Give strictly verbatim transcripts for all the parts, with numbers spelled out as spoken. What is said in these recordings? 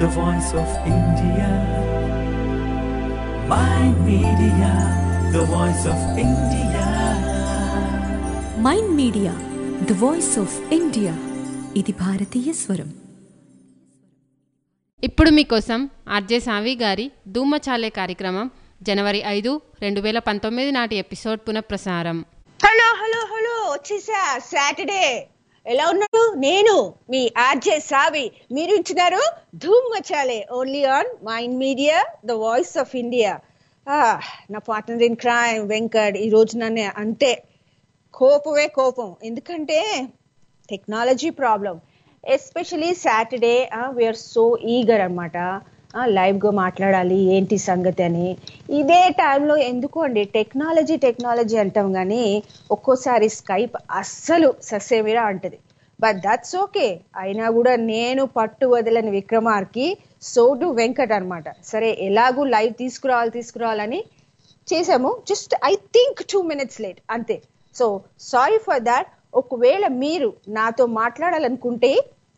the voice of India. Mind Media, the voice of India. Mind media the voice of India. ఇది భారతీయ స్వరం. ఇప్పుడు మీకోసం RJ సావి గారి ధూమచాలే కార్యక్రమం జనవరి ఐదు రెండు వేల పంతొమ్మిది నాటి ఎపిసోడ్ పునఃప్రసారం. హలో హలో హలో వచ్చేసా సాటర్డే. ఎలా ఉన్నారు? నేను మీ ఆర్జే సావి. మీరు ఇచ్చినారు Dhoom Machale only on mind media the voice of India. నా పార్ట్నర్ ఇన్ క్రైమ్ వెంకట్ ఈ రోజు నన్ను అంతే కోపమే కోపం. ఎందుకంటే technology problem. Especially Saturday we're so eager అనమాట, లైవ్గా మాట్లాడాలి ఏంటి సంగతి అని. ఇదే టైంలో ఎందుకు అండి టెక్నాలజీ టెక్నాలజీ అంటాం కానీ ఒక్కోసారి స్కైప్ అస్సలు ససేమిరా అంటది. But that's okay. అయినా కూడా నేను పట్టు వదలని విక్రమార్కి సోటు వెంకట్ అనమాట. సరే ఎలాగూ లైవ్ తీసుకురావాలి తీసుకురావాలని చేసాము. Just I think two minutes late అంతే. So sorry for that. ఒకవేళ మీరు నాతో మాట్లాడాలనుకుంటే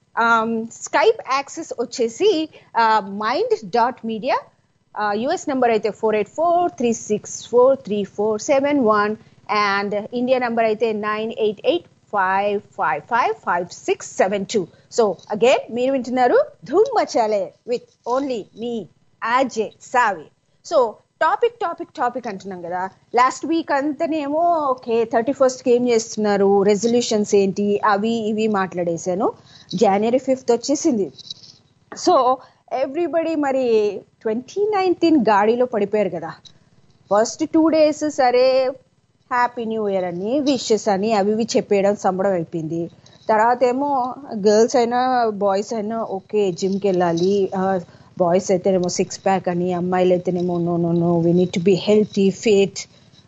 స్కైప్ యాక్సెస్ వచ్చేసి mind dot media, US number అయితే four eight four three six four three four seven one and India number అయితే nine eight eight five five five five six seven two. So again మీరు వింటున్నారు Dhoom Machale with only మీ RJ Savi. So topic topic topic అంటున్నాం కదా. Last week అంతానేమో okay thirty ఫస్ట్కి ఏం చేస్తున్నారు, రెజల్యూషన్స్ ఏంటి అవి ఇవి మాట్లాడేశాను. జనవరి ఫిఫ్త్ వచ్చేసింది. సో ఎవ్రీబడి మరి ట్వంటీ నైన్టీన్ గాడిలో పడిపోయారు కదా. ఫస్ట్ టూ డేస్ సరే హ్యాపీ న్యూ ఇయర్ అని విషెస్ అని అవి ఇవి చెప్పేయడం సంబడం అయిపోయింది. తర్వాత ఏమో గర్ల్స్ అయినా బాయ్స్ అయినా ఓకే జిమ్కి వెళ్ళాలి, బాయ్స్ అయితేనేమో సిక్స్ ప్యాక్ అని, అమ్మాయిలు అయితేనేమో no no no we need to be healthy fit,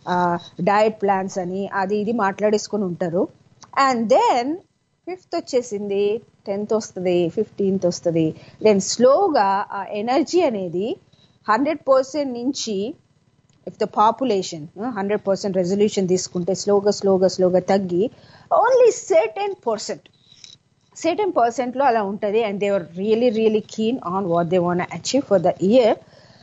diet plans అని అది ఇది మాట్లాడేసుకొని ఉంటారు. అండ్ దెన్ ఫిఫ్త్ వచ్చేసింది, టెన్త్ వస్తుంది, ఫిఫ్టీన్త్ వస్తుంది. దెన్ స్లోగా ఆ ఎనర్జీ అనేది హండ్రెడ్ పర్సెంట్ నుంచి if the population hundred percent resolution తీసుకుంటే స్లోగా స్లోగా స్లోగా తగ్గి ఓన్లీ సర్టెన్ పర్సెంట్ సర్టెన్ పర్సెంట్లో అలా ఉంటుంది. And they are really really keen on what they want achieve for the year.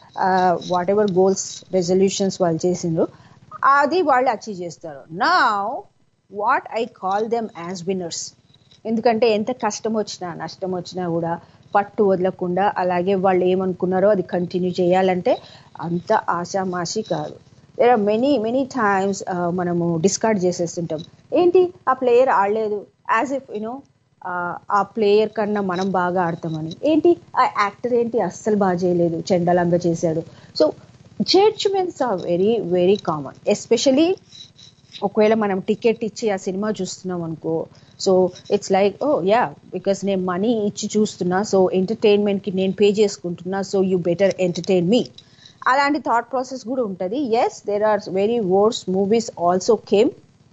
Whatever goals resolutions వాళ్ళు చేసిండ్రు అది వాళ్ళు అచీవ్ చేస్తారు. Now what I call them as winners. ఎందుకంటే ఎంత కష్టం వచ్చినా నష్టం వచ్చినా కూడా పట్టు వదలకుండా అలాగే వాళ్ళు ఏమనుకున్నారో అది కంటిన్యూ చేయాలంటే అంత ఆశామాషి కాదు. There are many many times మనము డిస్కార్డ్ చేసేస్తుంటాం. ఏంటి ఆ ప్లేయర్ ఆడలేదు, యాజ్ ఇఫ్ యునో ఆ ప్లేయర్ కన్నా మనం బాగా ఆడతామని. ఏంటి ఆ యాక్టర్ ఏంటి అస్సలు బాగా చేయలేదు, చెండలంగా చేశాడు. So judgements are very very common. Especially ఒకవేళ మనం టికెట్ ఇచ్చి ఆ సినిమా చూస్తున్నాం అనుకో, so it's like oh yeah because నేను మనీ ఇచ్చి చూస్తున్నా, సో ఎంటర్టైన్మెంట్కి నేను పే చేసుకుంటున్నా, so you better entertain me. అలాంటి థాట్ ప్రాసెస్ కూడా ఉంటుంది. Yes there are very worse movies also came.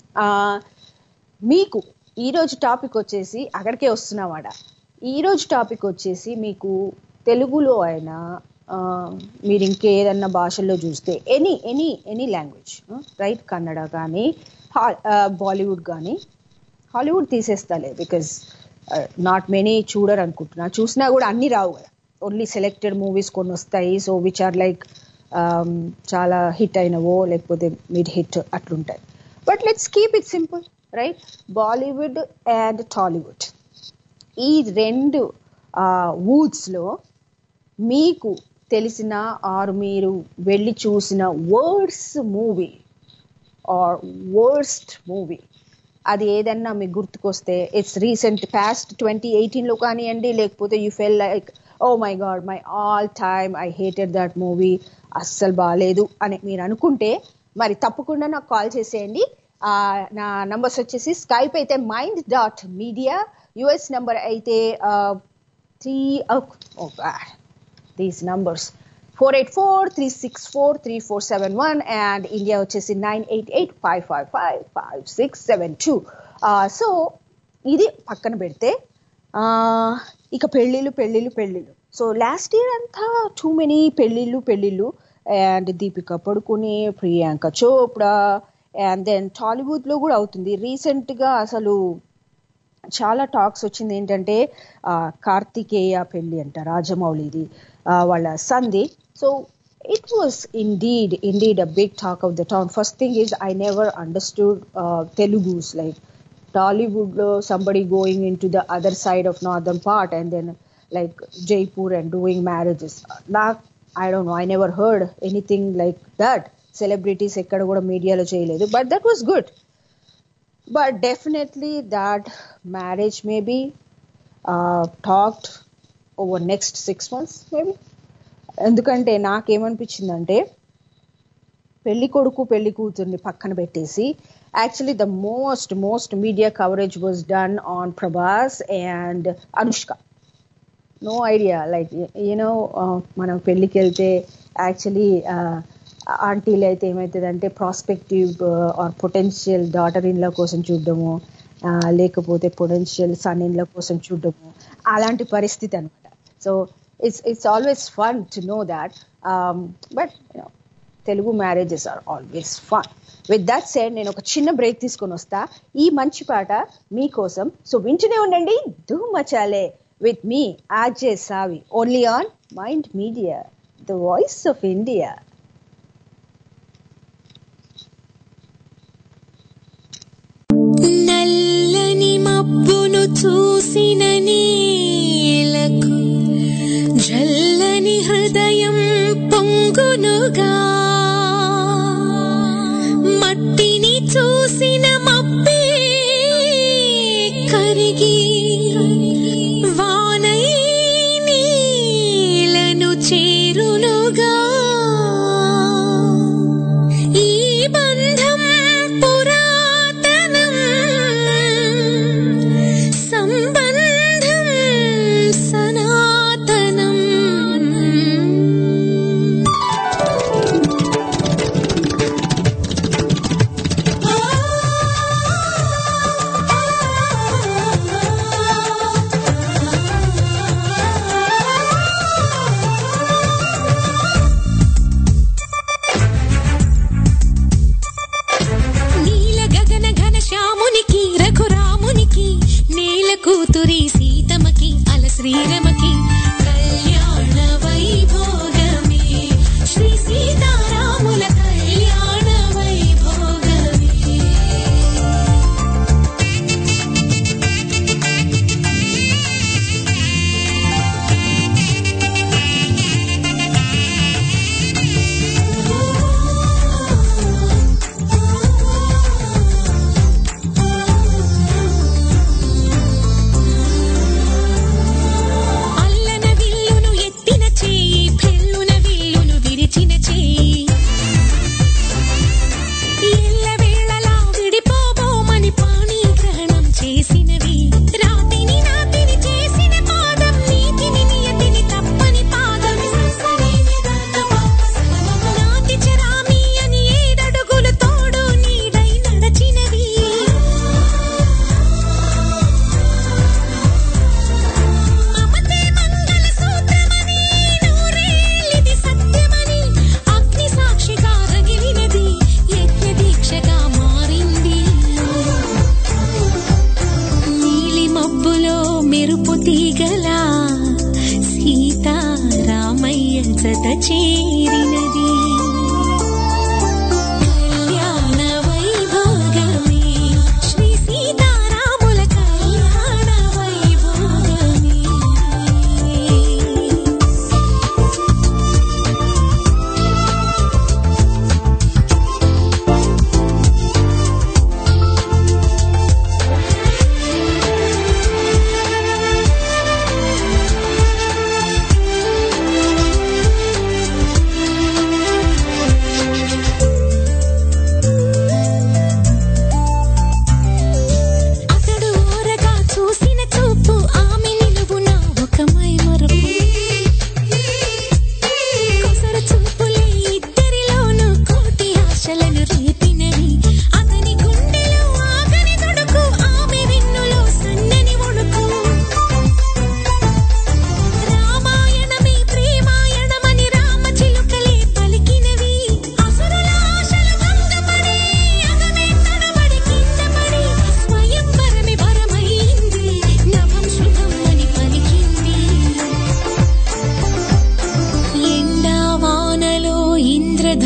మీకు ఈరోజు టాపిక్ వచ్చేసి అక్కడికే వస్తున్నావాడ. ఈరోజు టాపిక్ వచ్చేసి మీకు తెలుగులో అయినా మీరు ఇంకేదన్నా భాషల్లో చూస్తే any any any language right, Kannada కానీ బాలీవుడ్ కానీ, హాలీవుడ్ తీసేస్తాలే బికాజ్ నాట్ మెనీ చూడరు అనుకుంటున్నా. చూసినా కూడా అన్నీ రావు కదా, ఓన్లీ సెలెక్టెడ్ మూవీస్ కొన్ని వస్తాయి. సో విచ్ ఆర్ లైక్ చాలా హిట్ అయినవో లేకపోతే మిడ్ హిట్ అట్లుంటాయి. But let's keep it simple right. Bollywood and Tollywood ఈ రెండు వూడ్స్లో మీకు తెలిసిన ఆర్ మీరు వెళ్ళి చూసిన వర్డ్స్ మూవీ ఆర్ వర్స్ట్ మూవీ అది ఏదన్నా మీకు గుర్తుకొస్తే ఇట్స్ రీసెంట్ పాస్ట్ ట్వంటీ ఎయిటీన్లో కానివ్వండి, లేకపోతే you feel like oh my god my all time I hated that movie, అస్సలు బాగాలేదు అని మీరు అనుకుంటే మరి తప్పకుండా నాకు కాల్ చేసేయండి. నా నంబర్స్ వచ్చేసి స్కైప్ అయితే mind dot media, US number అయితే three these numbers four eight four three six four three four seven one and India వచ్చేసి nine eight eight five five five five six seven two. So ఇది పక్కన పెడితే ఇక పెళ్ళిళ్ళు పెళ్ళిళ్ళు పెళ్ళిళ్ళు. So last year అంతా టూ మెనీ పెళ్ళిళ్ళు పెళ్ళిళ్ళు అండ్ దీపికా పడుకుని, ప్రియాంక చోప్రా, అండ్ దెన్ టాలీవుడ్లో కూడా అవుతుంది. రీసెంట్గా అసలు చాలా టాక్స్ వచ్చింది ఏంటంటే కార్తికేయ పెళ్లి అంట రాజమౌళిది వాళ్ళ సంది. So it was indeed indeed a big talk of the town. First thing is I never understood uh, Telugus, like Tollywood lo somebody going into the other side of northern part and then like Jaipur and doing marriages. Like, I don't know, I never heard anything like that. Celebrities ekkada kuda media lo cheyaledu, but that was good. But definitely that marriage may be uh, talked over next six months maybe. ఎందుకంటే నాకేమనిపించిందంటే పెళ్లి కొడుకు పెళ్లి కూతుర్ని పక్కన పెట్టేసి actually the most most media coverage was done on Prabhas and Anushka. No idea, like you know మనం పెళ్లికి వెళ్తే యాక్చువల్లీ ఆంటీలు అయితే ఏమవుతుందంటే ప్రాస్పెక్టివ్ ఆర్ పొటెన్షియల్ డాటర్ ఇన్ల కోసం చూడడము, లేకపోతే పొటెన్షియల్ సన్ ఇన్ల కోసం చూడడము, అలాంటి పరిస్థితి అనమాట. So It's it's always fun to know that, um, but you know, Telugu marriages are always fun. With that said, నేను ఒక చిన్న బ్రేక్ తీసుకొని వస్తా. ఈ మంచి పాట మీకోసం. సో వింటూనే ఉండండి Dhoom Machale with me RJ Savi, only on mind media, the voice of India. నల్లని మబ్బును చూసిన నీలకు జల్లని హృదయం పొంగునుగా, మట్టిని చూసిన మబ్బే కరిగి వానై నీలను చేరునుగా. ఈ బంధం పురాతనం, సంబంధం సనాతనం. నీల గగన ఘన శ్యామునికి రఘురామునికి, నేల కూతురి సీతమకి అల శ్రీరమకి కళ్యాణ వైభోగమే, శ్రీ సీతారాముల కళ్యాణ వైభోగమే. అల్లన విల్లును ఎత్తిన చేయి, పెళ్ళున విల్లును విరిచిన చేయి, ఎల్ల వేళలా విడిపోబోమని పాణి గ్రహణం చేసినవి. రాతిని నాతిని చేసిన పాదం, నీతిని నియతిని తప్పని పాదం. నాతి చరామి అని ఏడడుగులు తోడు నీడై నడచినవి. మమతే మంగళ సూత్రమని, నూరేళ్ళిది సత్యమని, అగ్ని సాక్షిగా రగిలినది, యజ్ఞ దీక్షగా మారింది. నీలి మబ్బులో మెరుపు తీగలా సీతారామయ్య జత చేరినది. కళ్యాణ వైభోగమే, శ్రీ సీతారాముల కళ్యాణ వైభోగమే.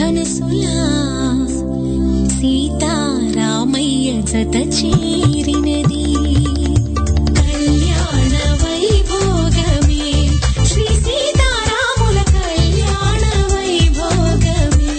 మనసులా సీతారామయ్య జత చేరినది కళ్యాణ వైభోగమే శ్రీ సీతారాముల కళ్యాణ వైభోగమే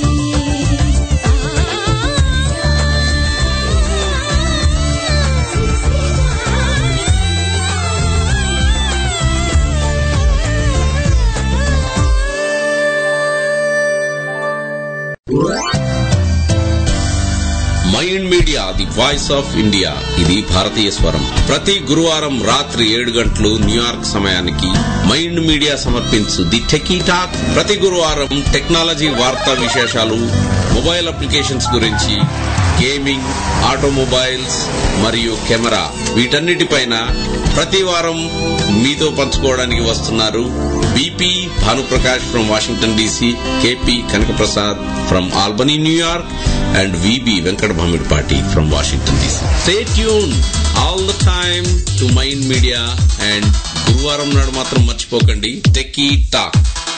mind media the voice of India ఇది భారతీయ స్వరం. ప్రతి గురువారం రాత్రి ఏడు గంటలు న్యూయార్క్ సమయానికి మైండ్ మీడియా సమర్పించు ది టెకీ టాక్. ప్రతి గురువారం టెక్నాలజీ వార్తా విశేషాలు, మొబైల్ అప్లికేషన్స్ గురించి, గేమింగ్, ఆటోమొబైల్స్ మరియు కెమెరా వీటన్నిటిపైన ప్రతి వారం మీతో పంచుకోవడానికి వస్తున్నారు BP Bhanuprakash from Washington DC, KP Kanakaprasad from Albany New York, and V B Venkat Bhamirpati from Washington D C. Stay tuned all the time to Mind Media and Guruvaram nadu matram marchipokandi Techie Talk.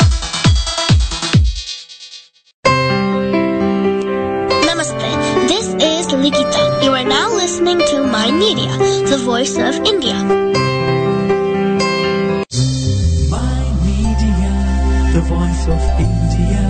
Namaste. This is Likita. You are now listening to Mind Media, the voice of India. Mind Media, the voice of India.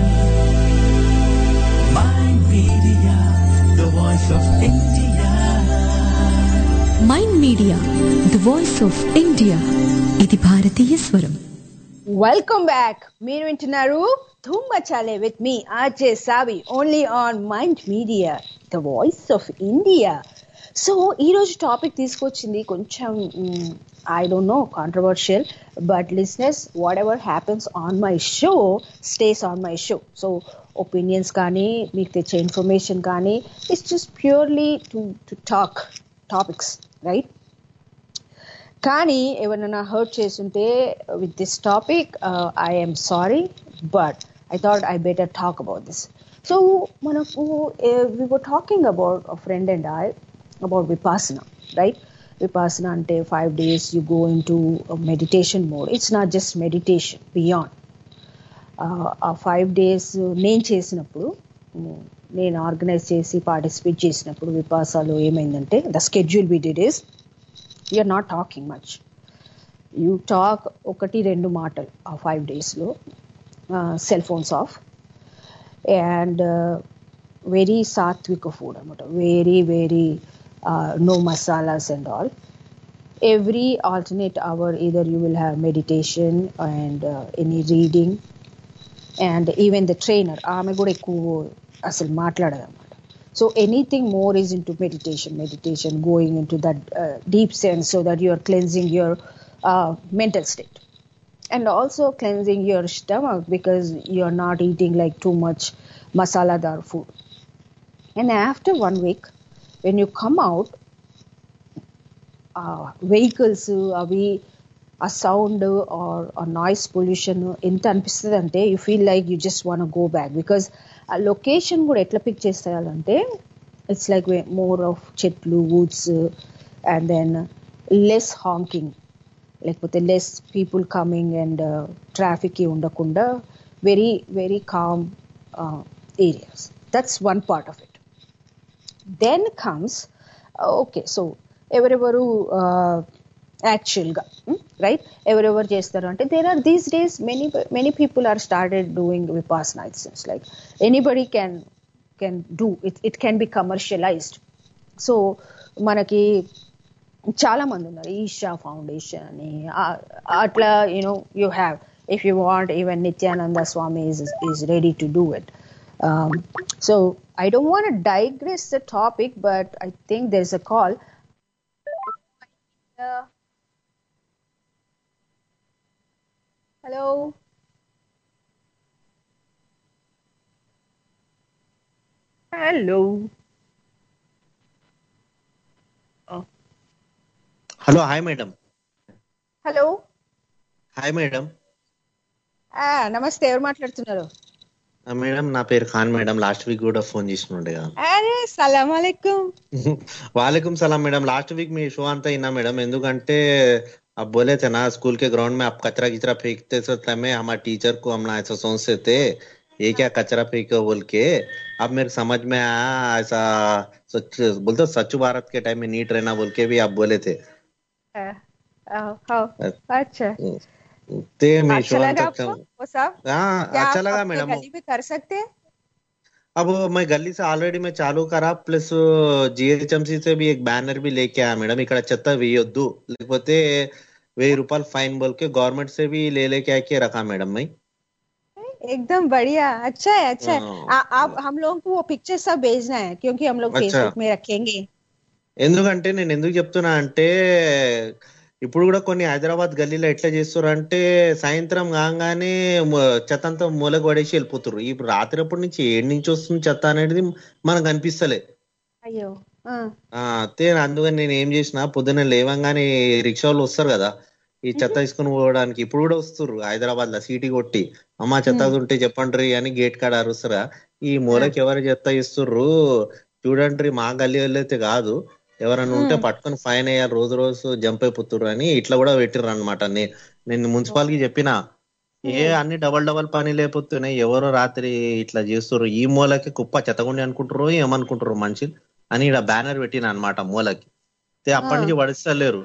Mind Media, the voice of India. Mind media the voice of India ఇది భారతీయ స్వరం. Welcome back. మీరు వింటున్నారు Dhoom Machale with me RJ Savi only on mind media the voice of India. So ఈరోజు topic తీసుకొచ్చింది కొంచెం I don't know controversial, but listeners whatever happens on my show stays on my show. So opinions కానీ మీకు తెచ్చే information కానీ it's just purely to to talk topics, right? కానీ ఎవరైనా hurt చేస్తుంటే with this topic I am sorry, but I thought I better talk about this. So మనకు we were talking about a friend and I about Vipassana, right? Vipassana అంటే five days you go in to meditation mode. It's not just meditation, beyond. ఆ five days నేను చేసినప్పుడు, నేను organize చేసి participate చేసినప్పుడు విపాసాలో ఏమైందంటే the schedule we did is you're not talking much. You talk ఒకటి రెండు మాటలు ఆ ఫైవ్ డేస్లో, cell phones off, and very sattvic food అనమాట. Very very no masalas and all. Every alternate hour either you will have meditation and uh, any reading, and even the trainer ఆమె కూడా ఎక్కువ అసలు మాట్లాడదు అనమాట. So anything more is in to meditation meditation going in to that deep sense so that you are cleansing your mental state and also cleansing your stomach because you are not eating like too much masaladar food. And after one week when you come out, uh, vehicles avi a sound or a noise pollution ఎంత అనిపిస్తుంది అంటే you feel like you just want go back, because ఆ location కూడా ఎట్లా pick చేస్తాయాలంటే it's like more of చెట్లు, woods, and then less honking, లేకపోతే less people coming and traffic ఉండకుండా very very calm areas. That's one part of it. Then comes okay, so ఎవరెవరు యాక్చువల్గా right ఎవరెవరు చేస్తారు అంటే there are these days many many people are started doing Vipassana. It sense like anybody can can do it. It can be commercialized. So మనకి చాలా మంది ఉన్నారు, Isha foundation అని అట్లా, you know you have if you want even Nithyananda Swami is is ready to do it. So I don't want to digress the topic, but I think there is a call. Hello. Hello. Oh. Hello, hi madam. Hello, hi madam. నమస్తే, ఎవరు మాట్లాడుతున్నారు? Madam నా పేరు Khan madam. Last week కూడా phone చేసినుండే కదా. అరే సలాం అలైకుం. वालेकुम सलाम मैडम. लास्ट वीक में शो అంతా ఇన్నా మేడం, ఎందుకంటే अब बोले थे ना स्कूल के ग्राउंड में आप कचरा किचरा फेंकते समय हमारे टीचर को हम ना ऐसा सोचते थे ये क्या कचरा फेंको बोल के अब मेरे समझ में आया ऐसा स्वच्छ बोलते स्वच्छ भारत के टाइम में नीट रहना बोल के भी आप बोले थे हाँ, हाँ, हाँ, अच्छा ते मैं अच्छा शोभा लगा तक आपको वो सब? हाँ क्या अच्छा आप लगा अपने मैडम गली में कर सकते हैं? अब मैं गली से ऑलरेडी मैं चालू करा प्लस జిహెచ్ఎంసి से भी एक बैनर भी लेके आया मैडम ఇక్కడ చెత్త వేయొద్దు లేకపోతే వెయ్యి రూపాయలు ఫైన్ बोल के गवर्नमेंट से भी ले लेके आके रखा मैडम मैं एकदम बढ़िया, अच्छा है, अच्छा है। हाँ। आ, आप हम लोगों को वो पिक्चर सब भेजना है क्योंकि हम लोग अच्छा। फेसबुक में रखेंगे। ఎందుకంటే నేను ఎందుకు చెప్తున్నా అంటే ఇప్పుడు కూడా కొన్ని హైదరాబాద్ గల్లీలో ఎట్లా చేస్తారు అంటే సాయంత్రం కాగానే మ- చెత్త అంతా మూలకు పడేసి వెళ్ళిపోతారు ఇప్పుడు రాత్రి అప్పటి నుంచి ఏడు నుంచి వస్తుంది చెత్త అనేది మనకు అనిపిస్తలే అయ్యో ఆ, ఆ అంతే అందుకని నేను ఏం చేసిన పొద్దున్న లేవంగానే రిక్షా వాళ్ళు వస్తారు కదా ఈ చెత్త తీసుకుని పోవడానికి ఇప్పుడు కూడా వస్తారు హైదరాబాద్ లో సీటీ కొట్టి అమ్మా చెత్త ఉంటే చెప్పండి అని గేట్ కాడ అరుస్తారా ఈ మూలకి ఎవరు చెత్త ఇస్తుర్రు చూడండి మా గల్లీ అయితే కాదు ఎవరైనా ఉంటే పట్టుకొని ఫైన్ అయ్యారు రోజు రోజు జంప్ అయిపోతుర్రు అని ఇట్లా కూడా పెట్టిర్రు అనమాట నేను మున్సిపాలిటీ చెప్పిన ఏ అన్ని డబల్ డబల్ పని లేకపోతున్నాయి ఎవరో రాత్రి ఇట్లా చేస్తుర్రు ఈ మూలకి కుప్ప చెత్తగుండి అనుకుంటారు ఏమనుకుంటారు మనుషులు అని ఇక్కడ బ్యానర్ పెట్టిన అనమాట మూలకి తే అప్పటి నుంచి పడిస్తలేరు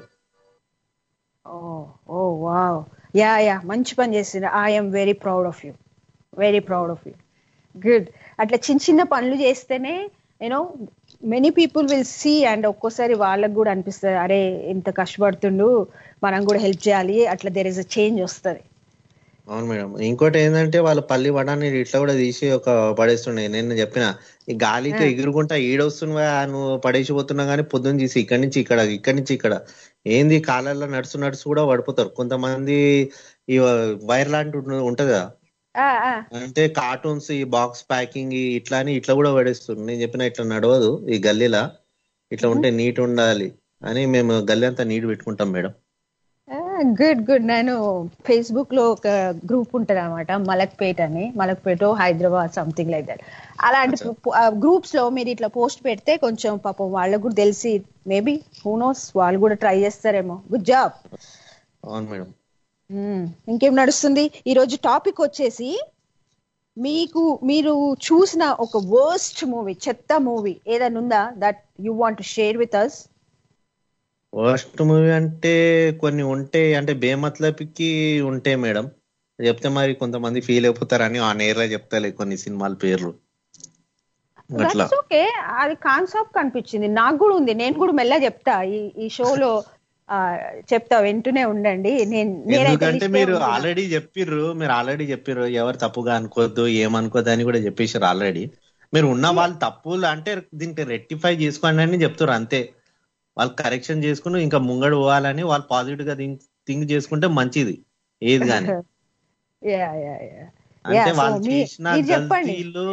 oh oh wow yeah yeah మంచి పని చేసిండ్రు. I'm very proud of you, very proud of you. Good. అట్లా చిన్న చిన్న పనులు చేస్తేనే you know many people will see and ఒక్కోసారి వాళ్ళకు కూడా అనిపిస్తుంది అరే ఇంత కష్టపడుతుండు మనం కూడా హెల్ప్ చేయాలి, అట్లా దేర్ ఇస్ అ చేంజ్ వస్తుంది. అవును మేడం. ఇంకోటి ఏంటంటే వాళ్ళ పల్లి వడాన్ని ఇట్లా కూడా తీసి ఒక పడేస్తుండే. నేను చెప్పిన ఈ గాలితో ఎగురుకుంటా ఈడొస్తున్నా నువ్వు పడేసిపోతున్నా గానీ పొద్దున్న తీసి ఇక్కడి నుంచి ఇక్కడ ఇక్కడి నుంచి ఇక్కడ ఏంది కాలాల్లో నడుచు నడుచు కూడా పడిపోతారు కొంతమంది. ఈ వైర్ లాంటి ఉంట- ఉంటది కదా ఆ, ఆ. అంటే కార్టూన్స్ ఈ బాక్స్ ప్యాకింగ్ ఇట్లా అని ఇట్లా కూడా పడేస్తుంది. నేను చెప్పిన ఇట్లా నడవదు ఈ గల్లీలా, ఇట్లా ఉంటే నీట్ ఉండాలి అని మేము గల్లీ అంతా నీట్ పెట్టుకుంటాం మేడం. Good good. నేను ఫేస్బుక్ లో ఒక గ్రూప్ ఉంటది అనమాట, మలక్పేట్ అని, Malakpet Hyderabad something like that. అలాంటి గ్రూప్స్ లో మీరు ఇట్లా పోస్ట్ పెడితే కొంచెం పాపం వాళ్ళకు కూడా తెలిసి మేబీ హూ నోస్ వాళ్ళు కూడా ట్రై చేస్తారేమో. Good job. అవును మేడం. ఇంకేం నడుస్తుంది? ఈ రోజు టాపిక్ వచ్చేసి మీకు మీరు చూసిన ఒక వర్స్ట్ మూవీ, చెత్త మూవీ ఏదైనా ఉందా that you want to share with us? Worst movie అంటే కొన్ని ఉంటాయి, అంటే బేమత్లకి ఉంటాయి మేడం. చెప్తే మరి కొంతమంది ఫీల్ అయిపోతారని ఆ నేర్ లో చెప్తాలే కొన్ని సినిమాల పేర్లు అట్లా. That's okay. అది కాన్సెప్ట్ కనిపించింది నాకు కూడా ఉంది, నేను కూడా మెల్ల చెప్తా ఈ ఈ షోలో చెప్తా, వింటూనే ఉండండి. నేను నేనైతే ఎందుకంటే లిస్టే మీరు ఉంది. ఆల్రెడీ చెప్పిర్రు మీరు ఆల్రెడీ చెప్పిర్రు ఎవరు తప్పుగా అనుకోవద్దు ఏమనుకోద్దు అని కూడా చెప్పేసారు ఆల్రెడీ. మీరు ఉన్న వాళ్ళు తప్పులు అంటే దీనికి రెక్టిఫై చేసుకోండి అని చెప్తారు అంతే. వాళ్ళు కరెక్షన్ చేసుకుని ఇంకా ముంగడు పోవాలని వాళ్ళు పాజిటివ్ గా థింక్ చేసుకుంటే మంచిది ఏది గాని. Yeah, yeah, yeah. అంటే Yeah, so వాళ్ళు మీ- చేసిన మీరు చెప్పండి. గల్తీలు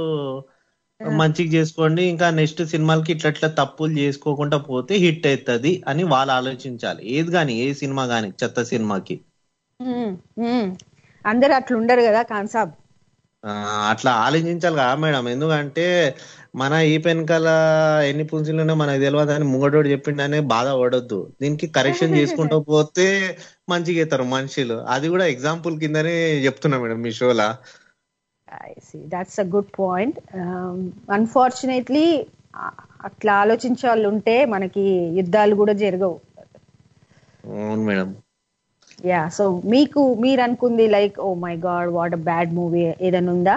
మంచిగా చేసుకోండి, ఇంకా నెక్స్ట్ సినిమాలకి ఇట్లా ఇట్లా తప్పులు చేసుకోకుండా పోతే హిట్ అవుతుంది అని వాళ్ళు ఆలోచించాలి. ఏది గాని ఏ సినిమా గాని చెత్త సినిమాకి మ్మ్, మ్మ్. అందరు అట్లా ఉండరు కదా కాన్సాబ్. ఆ, అట్లా ఆలోచించాలి కదా మేడం. ఎందుకంటే మన ఈ పెనకాల ఎన్ని పుంజులున్నా మనకు తెలియదు అని ముంగటోడు చెప్పిండనే బాధ పడొద్దు. దీనికి కరెక్షన్ చేసుకుంటూ పోతే మంచిగా అవుతారు మనుషులు. అది కూడా ఎగ్జాంపుల్ కిందనే చెప్తున్నా మేడం మీ షోలా. I see, that's a good point. Unfortunately అట్లా ఆలోచించే వాళ్ళు ఉంటే మనకి యుద్ధాలు కూడా జరగవు. అవును మేడం. యా, సో మీకు మీరు అనుకుంది like oh my god what a bad movie ఏదైనా ఉందా?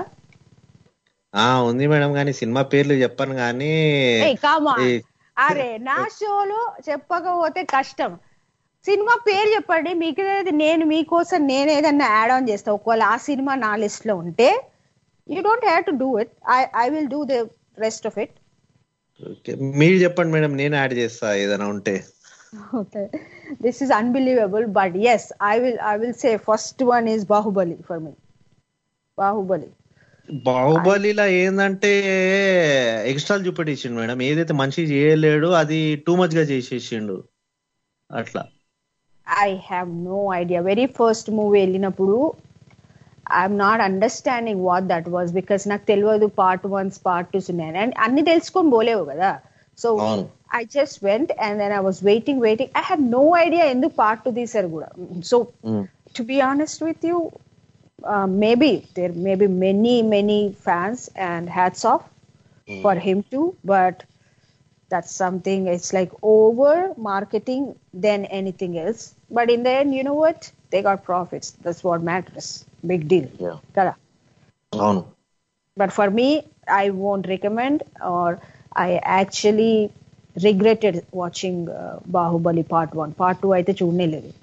ఆ ఉంది మేడం, కానీ సినిమా పేర్లు చెప్పను కానీ ఏయ్, come on. ఈ- అరే నా షోలో చెప్పకపోతే కష్టం. సినిమా పేరు చెప్పండి, మీకు నేను మీకోసం నేను ఏదన్నా యాడ్ ఆన్ చేస్తా. ఒకవేళ ఆ సినిమా నా లిస్ట్ లో ఉంటే you don't have to do it, I I will do the rest of it. Okay, మీరు చెప్పండి మేడం, నేను యాడ్ చేస్తా ఏదైనా ఉంటే. Okay, this is unbelievable, but yes, I will I will say first one is Bahubali for me. Bahubali. బాహుబలిలో ఏంటంటే extra చూపెట్టించిండు madam. ఏదైతే మనిషి చేయలేడు అది టూ మచ్ గా చేసేసిండు అట్లా. I have no idea. Very first movie వెళ్ళినప్పుడు I'm not understanding what that was because నాకు తెలియదు పార్ట్ వన్స్ పార్ట్ టూస్ ఉన్నాయి అండ్ అన్ని తెలుసుకొని పోలేవు కదా. సో అవును. I just went and then I was waiting waiting. I had no idea ఎందుకు part two తీసారు కూడా. So um. to be honest with you, uh, maybe there may be many many fans and hats off mm. for him too, but that's something, it's like over marketing than anything else. But in the end, you know what, they got profits, that's what matters. Big deal. Yeah. Kada. No. But for me, I won't recommend, or I actually regretted watching uh, Bahubali part one. Part two అయితే చూడనే లేదు.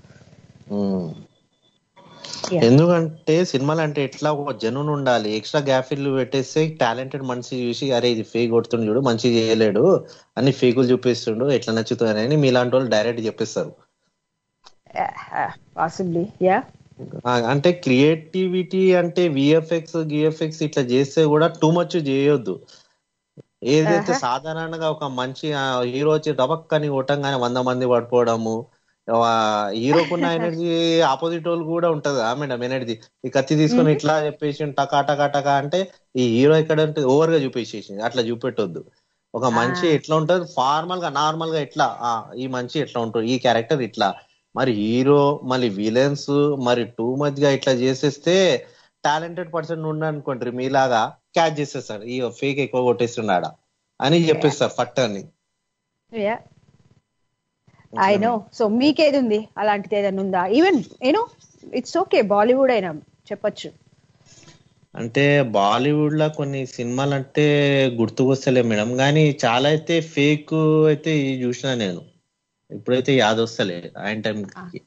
ఎందుకంటే సినిమాలు అంటే ఎట్లా ఒక జనున్ ఉండాలి, extra గ్రాఫిక్లు పెట్టేస్తే టాలెంటెడ్ మనిషి చూసి అరే ఇది ఫేక్ కొడుతుండు చూడు, మంచిగా చేయలేడు అని ఫేకులు చూపిస్తుండు, ఎట్లా నచ్చుతుందని మీలాంటి వాళ్ళు డైరెక్ట్ చెప్పేస్తారు. Possibly ya. అంటే క్రియేటివిటీ అంటే విఎఫ్ఎక్స్ గిఎఫ్ఎక్స్ ఇట్లా చేస్తే కూడా టూ మచ్ చేయొద్దు. ఏదైతే సాధారణంగా ఒక మంచి హీరో వచ్చి డబక్కని కొట్టంగానే వంద మంది పడిపోవడము, హీరోకున్న ఎనర్జీ ఆపోజిట్ వాళ్ళు కూడా ఉంటది ఆ మేడం ఎనర్జీ. ఈ కత్తి తీసుకొని ఇట్లా చెప్పేసి టకా టకా టకా అంటే ఈ హీరో ఎక్కడ ఓవర్ గా చూపించేసి అట్లా చూపెట్టొద్దు. ఒక మనిషి ఎట్లా ఉంటది ఫార్మల్ గా నార్మల్ గా ఎట్లా ఈ మనిషి ఎట్లా ఉంటుంది, ఈ క్యారెక్టర్ ఇట్లా, మరి హీరో మళ్ళీ విలన్స్ మరి టూ మచ్ గా ఇట్లా చేసేస్తే టాలెంటెడ్ పర్సన్ ఉండనుకోండి మీలాగా క్యాచ్ చేసేస్తారు, ఈ ఫేక్ ఎక్కువ కొట్టేస్తున్నాడా అని చెప్పేస్తారు ఫట్ అని. I know. సో మీకేది ఉంది అలాంటిది ఏదైనా ఉందా? Even you know it's okay, Bollywood అయినా చెప్పచ్చు. అంటే బాలీవుడ్ లో కొన్ని సినిమాలు అంటే గుర్తుకొస్తలే మేడం, కానీ చాలా అయితే ఫేక్ అయితే చూసినా నేను, ఇప్పుడైతే యాదొస్తలే ఆయన టైం.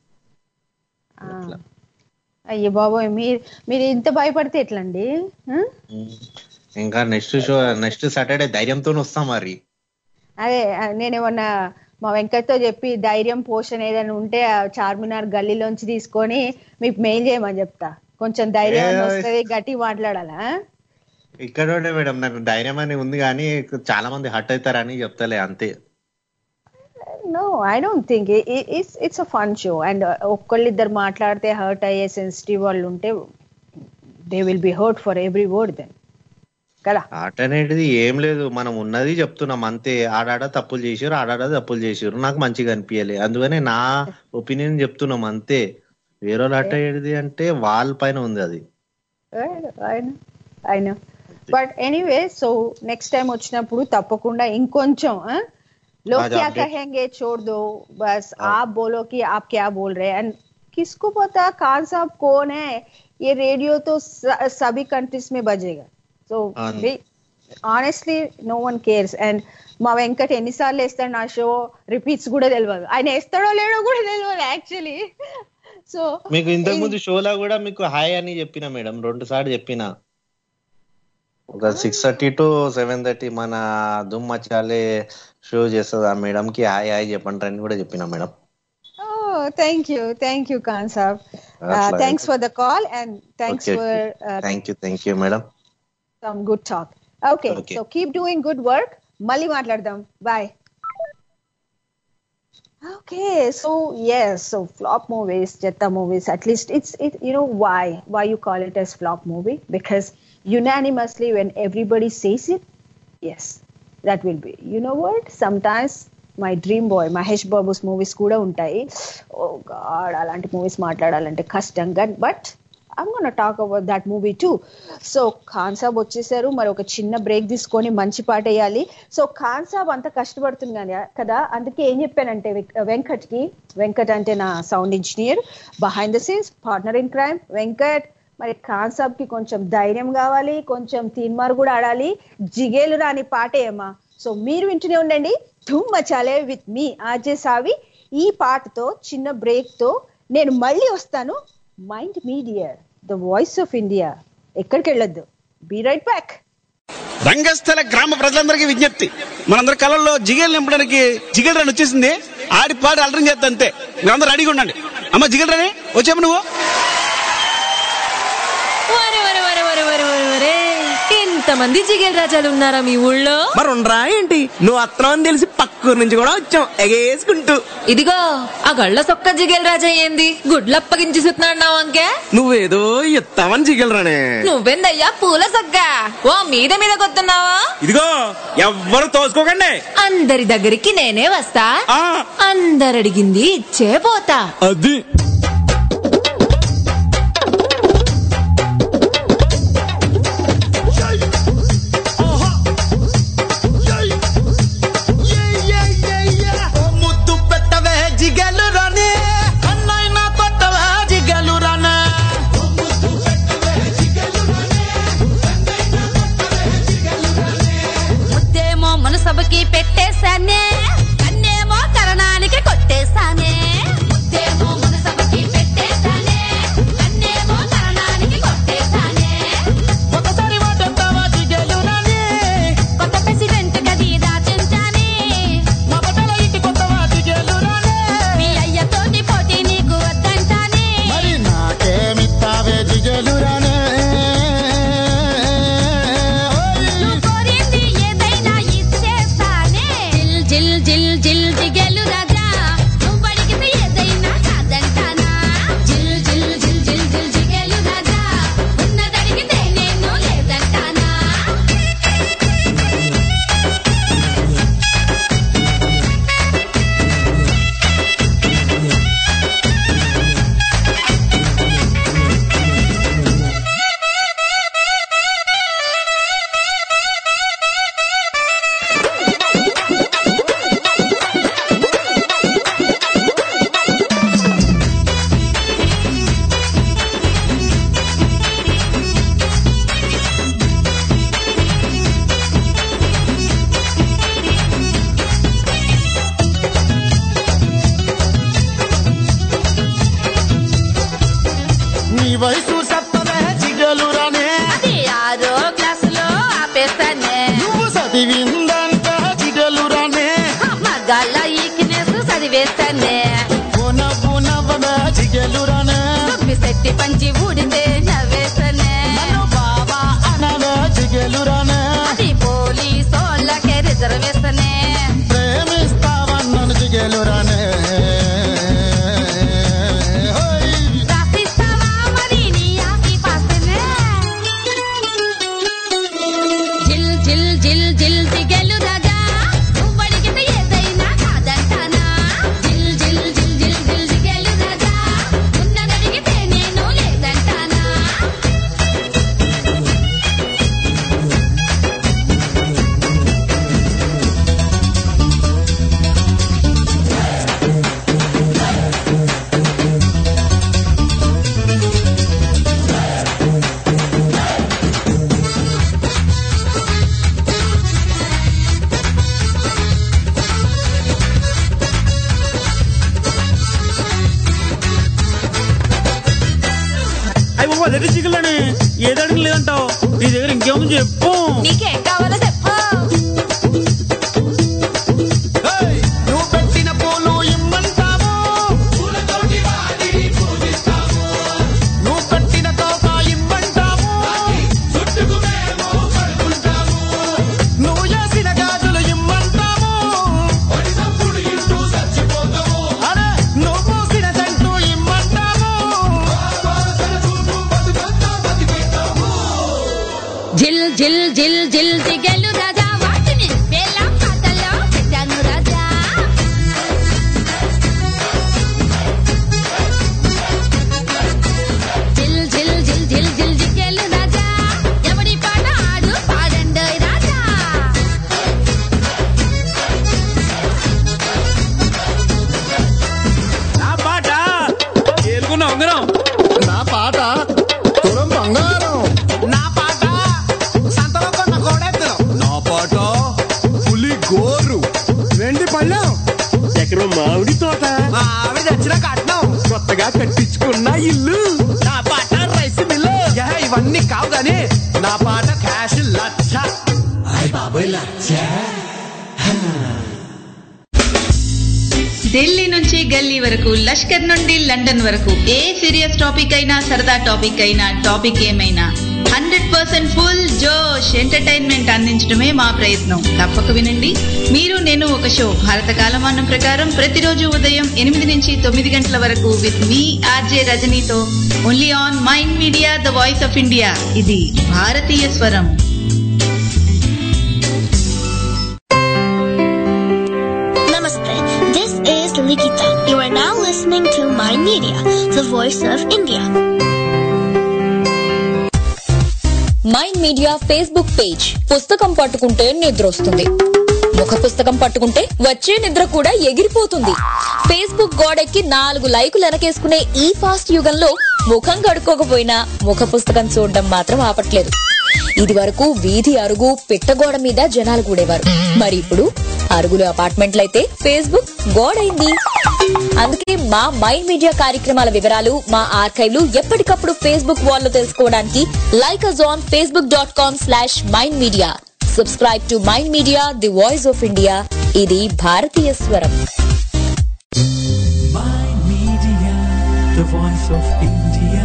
అయ్యో బాబోయ్, మీరు మీరు ఇంత భయపడితే ఎట్లండి? ఇంకా నెక్స్ట్ షో నెక్స్ట్ సాటర్డే ధైర్యంతో వస్తాం మరి. అదే నేనేమన్నా మా వెంకట్తో చెప్పి ధైర్యం పోషన్ ఏదైనా ఉంటే చార్మినార్ గల్లీలోంచి తీసుకొని మీకు మెయిల్ చేయమని చెప్తా, కొంచెం ధైర్యం వస్తుంది, గట్టి మాట్లాడాలా. ఇక్కడ మేడం నాకు ధైర్యం అని ఉంది కానీ చాలా మంది హర్ట్ అవుతారని చెప్తలే అంతే. No I don't think it's it's a fun show. And ఒక్కళ్ళిద్దరు మాట్లాడితే హర్ట్ అయ్యే సెన్సిటివ్ వాళ్ళు ఉంటే they will be hurt for every word then కదా. ఆట అనేది ఏం లేదు, మనం ఉన్నది చెప్తున్నాం అంతే. ఆడాడ తప్పులు చేసారు, ఆడాడ తప్పులు చేసారు, నాకు మంచిగా అనిపించలే, అందుకనే నా ఒపీనియన్ చెప్తున్నాం అంతే. వేరే ఆట ఏది అంటే వాళ్ళ పైన ఉంది అది. అయినా but anyway, so next time వచ్చినప్పుడు తప్పకుండా ఇంకొంచెం लोग क्या कहेंगे छोड़ दो, बस आप बोलो कि आप क्या बोल रहे हैं. एंड किसको पता खान साहब कौन है, ये रेडियो तो सभी कंट्रीज में बजेगा. So honestly no one cares. And మా వెంకట్ ఎన్నిసార్లు వేస్తాడు నా షో, రిపీట్స్ కూడా తెలియదు, ఆయన వేస్తాడో లేడో కూడా తెలియదు యాక్చువల్లీ. సో మీకు ఇంతకు ముందు షోలో కూడా మీకు హాయ్ అని చెప్పిన మేడం, రెండు సార్లు చెప్పిన, ఒక six thirty to seven thirty మన దుమ్ మచాలే షో చేస్తుంది ఆ మేడం కి హాయ్ హాయ్ చెప్పండి అని కూడా చెప్పిన madam. Thank you thank you Khan సాబ్, thanks for the call and thanks for thank you thank you madam. some good talk. Okay, okay, so keep doing good work. Malli maatladam. Bye. Okay, so yes, so flop movies, Jetta movies, at least it's it, you know why why you call it as flop movie? Because unanimously when everybody says it, yes, that will be. You know what? Sometimes my dream boy Mahesh Babu's movies kuda untai. Oh god, alanti movies maatladalante kashtamga, but I'm going to talk about that movie too. So Khan సాబ్ వచ్చేసారు, మరి ఒక చిన్న break తీసుకొని మంచి పాట వేయాలి. So Khan సాబ్ అంత కష్టపడుతుంది కదా, అందుకే ఏం చెప్పానంటే వెంకట్ కి, వెంకట్ అంటే నా sound engineer, behind the scenes partner in crime Venkat, మరి ఖాన్ సాబ్ కి కొంచెం ధైర్యం కావాలి, కొంచెం తీన్మార్ కూడా ఆడాలి, జిగేలు రాని పాట ఏమా. సో మీరు వింటూనే ఉండండి Dhoom Machale with me RJ సావి. ఈ పాటతో చిన్న బ్రేక్ తో నేను మళ్ళీ వస్తాను. Mind media, the voice of India, ఎక్కడికి వెళ్ళొద్దు. Be right back. రంగస్థల గ్రామ ప్రజలందరికీ విజ్ఞప్తి, మనందరి కళల్లో జిగేలు నింపడానికి జిగేల్ రాని వచ్చేసింది, ఆడి పాడి అలరం చేస్తా అంతే, మీరందరూ రెడీగా ఉండండి. అమ్మ జిగేల్ రాని వచ్చాము నువ్వు. ఇంతమంది జిగేల్ రాజాలు ఉన్నారా మీ ఊళ్ళో? మరి ఉండరా ఏంటి, నువ్వు అత్తనం అని తెలిసి పక్కూరు నుంచి కూడా వచ్చాం ఎగేసుకుంటూ. ఇదిగో ఆ గళ్ళ సొక్క జిగేల్ రాజా ఏంది గుడ్లప్పగించి సుతున్నాడు అంకే? నువ్వేదో ఎత్తావని జిగేల్ రానే. నువ్వెందయ్యా పూల సొక్క, ఓ మీద మీద కొత్తున్నావా? ఇదిగో ఎవ్వరు తోసుకోకండి, అందరి దగ్గరికి నేనే వస్తా, అందరడిగింది ఇచ్చే పోతా. అది పంచి పంచి ఊడితే నవ్వేసనే బాబా అనవే జిగేలురానే అది పోలీసోళ్ళకే రిజర్వేసనే ప్రేమిస్తావన్నను జిగేలురానే చికెన్ ఏదడికి లేదంటావు నీ దగ్గర ఇంకేముంది చెప్పు నీకేం కావాలో చెప్పు నువ్వు పెట్టిన పూలు ఇమ్మంటావు నువ్వు పెట్టిన తోక ఇమ్మంటావు నువ్వు చేసిన గాజులు ఇమ్మంటావు అరే నువ్వు పూసిన జంటు ఇమ్మంటావు జిల్ జిల్ జిల్ జిల్ జిగలు రాజా వాటిని వేళ పాటల్లో పెట్టాను రాజా జిల్ జిల్ జిల్ జిల్ జిల్ జిగలు రాజా ఎవడి పాట ఆడు పాడండోయ్ రాజా నా పాట ఏలుకున్న ఉంగరం నా పాట తురం బంగారం నా పాట సంతలో కొన్న కోడెత్తు నా పాట పులి గోరు వెండి పళ్ళం ఎకరం మామిడి తోట ఆవిడ తెచ్చిన కట్నం కొత్తగా కట్టించుకున్న ఇల్లు నా పాట రైస్ మిల్లు ఇవన్నీ కావు గాని నా పాట క్యాష్ లచ్చ బాబాయ్ లచ్చ ఢిల్లీ నుంచి గల్లీ వరకు, లష్కర్ నుండి లండన్ వరకు, ఏ సీరియస్ టాపిక్ అయినా సరదా టాపిక్ అయినా టాపిక్ ఏమైనా హండ్రెడ్ పర్సెంట్ ఫుల్ జోష్ ఎంటర్టైన్మెంట్ అందించడమే మా ప్రయత్నం. తప్పక వినండి. మీరు నేను ఒక షో భారత కాలమానం ప్రకారం ప్రతిరోజు ఉదయం ఎనిమిది నుంచి తొమ్మిది గంటల వరకు విత్ మీ ఆర్జే రజనీతో only on mind media the voice of India. ఇది భారతీయ స్వరం. Likita. You are now listening to Mind Media, the voice of India. Mind media Facebook page. పుస్తకం పట్టుకుంటే నిద్ర వస్తుంది, ముఖ పుస్తకం పట్టుకుంటే వచ్చే నిద్ర కూడా ఎగిరిపోతుంది. ఫేస్బుక్ గోడెక్కి నాలుగు లైకులు వెనకేసుకునే ఈ ఫాస్ట్ యుగంలో ముఖం కడుక్కోకపోయినా ముఖ పుస్తకం చూడడం మాత్రం ఆపట్లేదు. ఇది వరకు వీధి అరుగు పిట్టగోడ మీద జనాలు కూడేవారు. మరి ఇప్పుడు అరుగులు అపార్ట్మెంట్లయితే ఫేస్బుక్ గోడైంది. అందుకే మా మైండ్ మీడియా కార్యక్రమాల వివరాలు, మా ఆర్కైవ్లు ఎప్పటికప్పుడు ఫేస్బుక్ వాల్ లో తెలుసుకోవడానికి like us on Facebook dot com slash mind media. Subscribe to mind media the voice of India. ఇది భారతీయ స్వరం. Mind Media, the voice of India.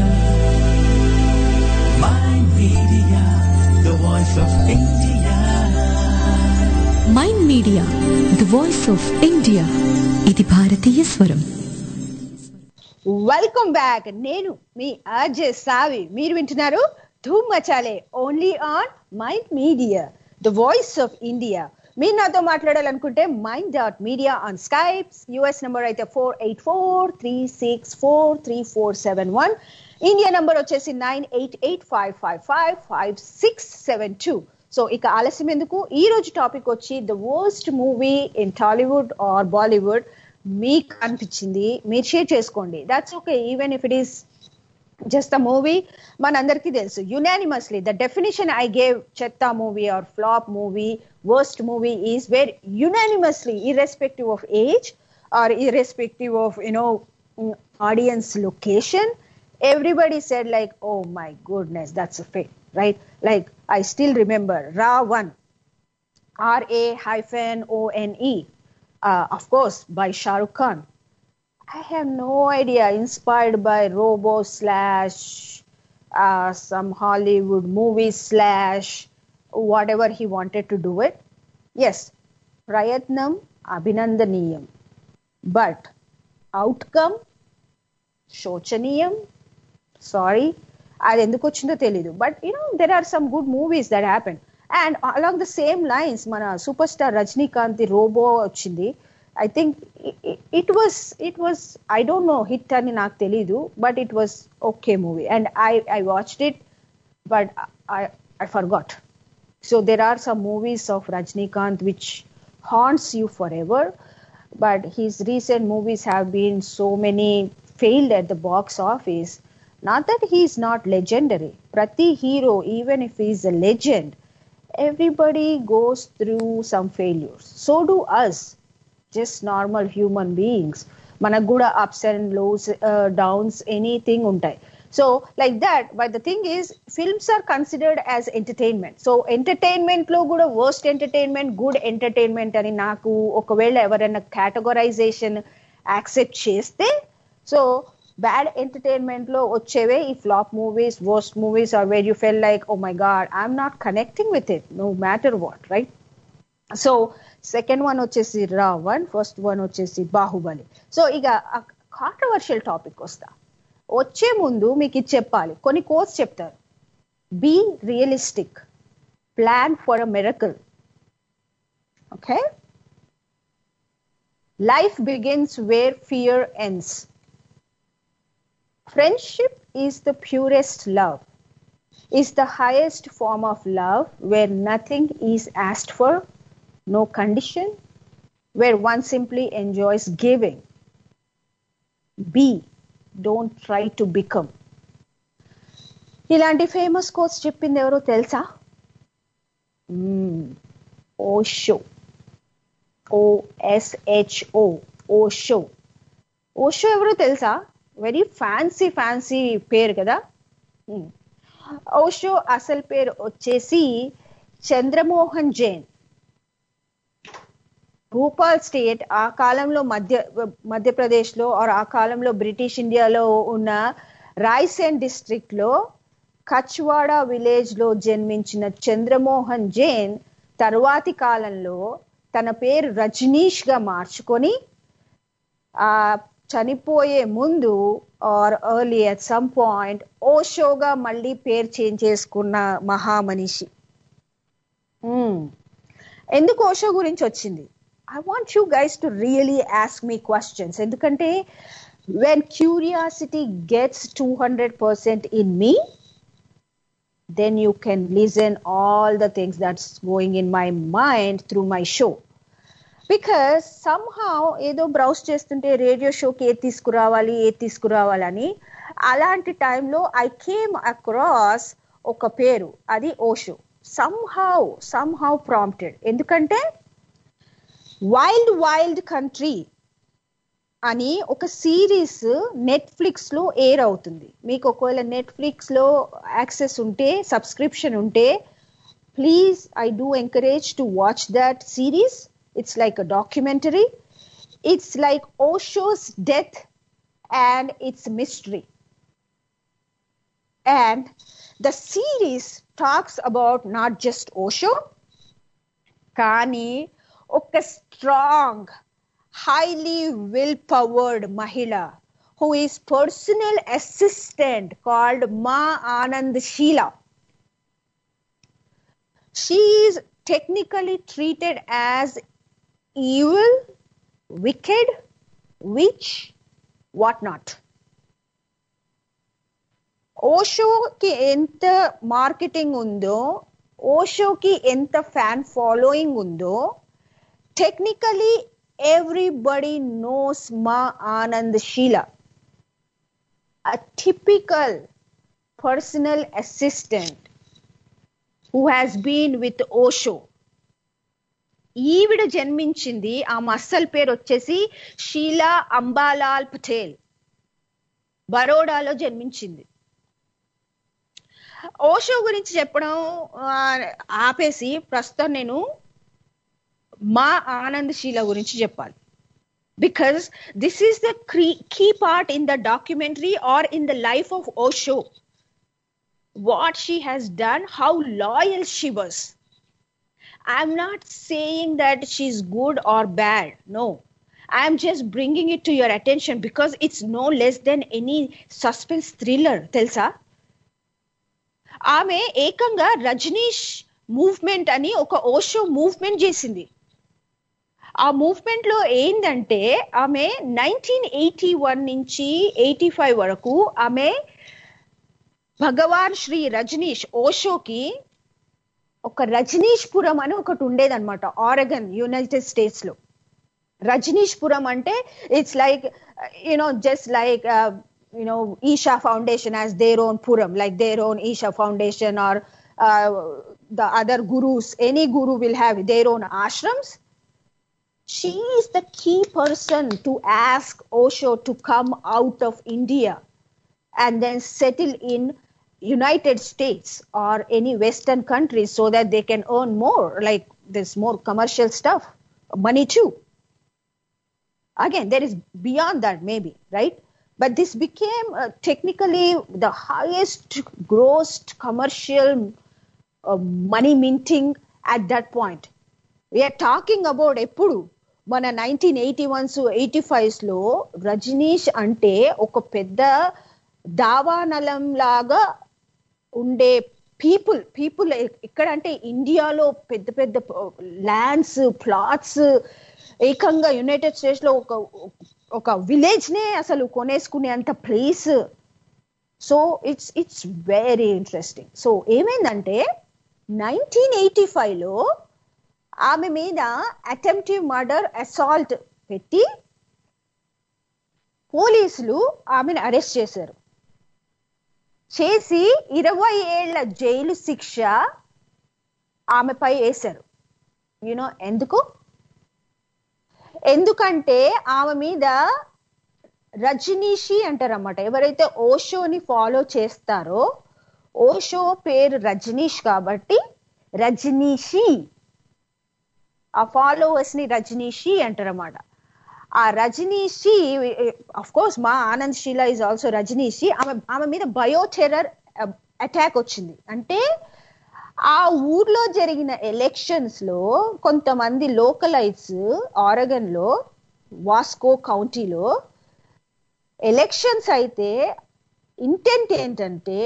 Mind Media, the voice of India. Mind media the voice of India. ఇది భారతీయ స్వరం. Welcome back. నేను మీ RJ Savi. మీరు వింటున్నారు Dhoom Machale only on mind media the voice of India. మీరు నాతో మాట్లాడాలనుకుంటే mind dot media on Skype. US number అయితే four eight four three six four three four seven one. India number వచ్చేసి nine eight eight five five five five six seven two. So ఇక ఆలస్యం ఎందుకు, ఈ రోజు టాపిక్ వచ్చి the worst movie in Tollywood or Bollywood మీకు అనిపించింది మీరు షేర్ చేసుకోండి. That's okay, even if it is just a movie. మనందరికీ తెలుసు unanimously the definition I gave చెత్తా movie or flop movie, worst movie is where unanimously irrespective of age or irrespective of you know audience location, everybody said like, oh my goodness, that's a fail, right? Like I still remember Ra one, R A hyphen O N E, uh, of course by Shah Rukh Khan. I have no idea. Inspired by Robo slash uh, some Hollywood movie slash whatever he wanted to do it. Yes, prayatnam abhinandaniyam, but outcome శోచనీయం. Sorry, అది ఎందుకు వచ్చిందో తెలీదు. But you know there are some good movies that happen. And along the same lines మన super star Rajinikanth Robo వచ్చింది. I think it was it was I don't know hit అని నాకు తెలీదు, but it was okay movie and I I watched it, but I I forgot. So there are some movies of Rajnikant which haunts you forever, but his recent movies have been so many failed at the box office. Not that he is not legendary. Prati hero, even if he is a legend, everybody goes through some failures. So do us, just normal human beings. Managuda ups and lows, uh, downs, anything untai. So like that, but the thing is, films are considered as entertainment. So entertainment lo kuda worst entertainment, good entertainment ani naku okavela evarana categorization accept cheste, so bad entertainment lo ocheve ee flop movies, worst movies, or where you feel like, oh my god, I'm not connecting with it no matter what, right? So second one ochesi Ravan, first one ochesi Bahubali. So iga controversial topic osta. వచ్చే ముందు మీకు ఇది చెప్పాలి, కొన్ని quotes చెప్తారు. Be realistic, plan for a miracle. Okay, life begins where fear ends. Friendship is the purest love, is the highest form of love, where nothing is asked for, no condition, where one simply enjoys giving. Be, don't try to become. ఇలాంటి famous quotes చెప్పింది ఎవరో తెలుసా? ఓషో, ఓఎస్హెచ్ఓ, ఓషో. ఓషో ఎవరో తెలుసా? Very fancy fancy పేరు కదా. ఓషో అసలు పేరు వచ్చేసి చంద్రమోహన్ జైన్. భూపాల్ స్టేట్, ఆ కాలంలో మధ్య మధ్యప్రదేశ్లో ఆర్ ఆ కాలంలో బ్రిటిష్ ఇండియాలో ఉన్న రాయ్సేన్ డిస్ట్రిక్ట్ లో కచ్వాడా విలేజ్ లో జన్మించిన చంద్రమోహన్ జైన్ తర్వాతి కాలంలో తన పేరు రజనీష్ గా మార్చుకొని ఆ చనిపోయే ముందు or early at some point ఓషోగా మళ్ళీ పేరు చేంజ్ చేసుకున్న మహామనిషి. ఎందుకు ఓషో గురించి వచ్చింది? I want you guys to really ask me questions. Endukante when curiosity gets two hundred percent in me, then you can listen all the things that's going in my mind through my show. Because somehow ఏదో browse చేస్తుంటే radio షోకి ఏ తీసుకురావాలి ఏ తీసుకురావాలని, అలాంటి టైంలో I came across ఒక పేరు, అది ఓషో. somehow somehow prompted. ఎందుకంటే వైల్డ్ వైల్డ్ కంట్రీ అని ఒక సిరీస్ నెట్ఫ్లిక్స్ లో ఎయిర్ అవుతుంది. మీకు ఒకవేళ నెట్ఫ్లిక్స్ లో యాక్సెస్ ఉంటే, సబ్స్క్రిప్షన్ ఉంటే, please I do encourage to watch that series. It's like a documentary. It's like Osho's death and its mystery. And the series talks about not just Osho, కానీ ఒక strong, highly will-powered mahila who is personal assistant called Ma Anand Sheela. She is technically treated as evil, wicked, witch, whatnot. Osho ki enta marketing undo, Osho ki enta fan following undo, technically everybody knows Ma Anand Sheela, a typical personal assistant who has been with Osho. ఈవిడ జన్మించింది, ఆ అస్సలు పేరు వచ్చేసి షీలా అంబాలాల్ పటేల్. బరోడాలో జన్మించింది. ఓషో గురించి చెప్పడం ఆపేసి ప్రస్తుతం నేను మా ఆనంద్ శీల గురించి చెప్పాలి. because this is the key part in the documentary or in the life of Osho. What she has done, how loyal she was. I'm not saying that she's good or bad. No. I'm just bringing it to your attention because it's no less than any suspense thriller, తెలుసా? ఆమె ఏకంగా Rajneesh movement అని ఒక Osho movement చేసింది. ఆ movement లో ఏంటంటే ఆమె నైన్టీన్ ఎయిటీ వన్ నుంచి ఎయిటీ ఫైవ్ వరకు ఆమె భగవాన్ శ్రీ రజనీష్ ఓషోకి ఒక రజనీష్పురం అని ఒకటి ఉండేదన్నమాట ఆరెగన్ యునైటెడ్ స్టేట్స్ లో. రజనీష్పురం అంటే it's like you know just like you know Isha foundation as their own పురం, like their own Isha foundation or the other gurus, any guru will have their own ashrams. She is the key person to ask Osho to come out of India and then settle in United States or any Western countries so that they can earn more, like there's more commercial stuff, money too. Again, there is beyond that maybe, right? But this became uh, technically the highest grossed commercial uh, money minting at that point. We are talking about ఎప్పుడు మన nineteen eighty ones eighty fives లో రజనీష్ అంటే ఒక పెద్ద దావానలం లాగా ఉండే people people ఇక్కడ అంటే ఇండియాలో పెద్ద పెద్ద ల్యాండ్స్ ప్లాట్స్ ఏకంగా యునైటెడ్ స్టేట్స్ లో ఒక ఒక విలేజ్ నే అసలు కొనేసుకునే అంత place. So it's it's very interesting. So ఏమైందంటే నైన్టీన్ ఎయిటీ ఫైవ్ లో ఆమె మీద అటెంప్టివ్ మర్డర్ అసాల్ట్ పెట్టి పోలీసులు ఆమెను అరెస్ట్ చేశారు. చేసి ఇరవై ఏళ్ల జైలు శిక్ష ఆమెపై వేశారు. యూనో ఎందుకు? ఎందుకంటే ఆమె మీద రజనీషి అంటారన్నమాట. ఎవరైతే ఓషోని ఫాలో చేస్తారో, ఓషో పేరు రజనీష్ కాబట్టి రజనీషి, ఆ ఫాలోవర్స్ ని రజనీషి అంటారన్నమాట. ఆ రజనీషి of course Ma Anand Sheela is also Rajneeshee. ఆమె ఆమె మీద బయో టెర్రర్ అటాక్ వచ్చింది. అంటే ఆ ఊర్లో జరిగిన ఎలక్షన్స్ లో కొంతమంది లోకలైట్స్ ఆరెగన్ లో వాస్కో కౌంటీలో ఎలక్షన్స్ అయితే ఇంటెంట్ ఏంటంటే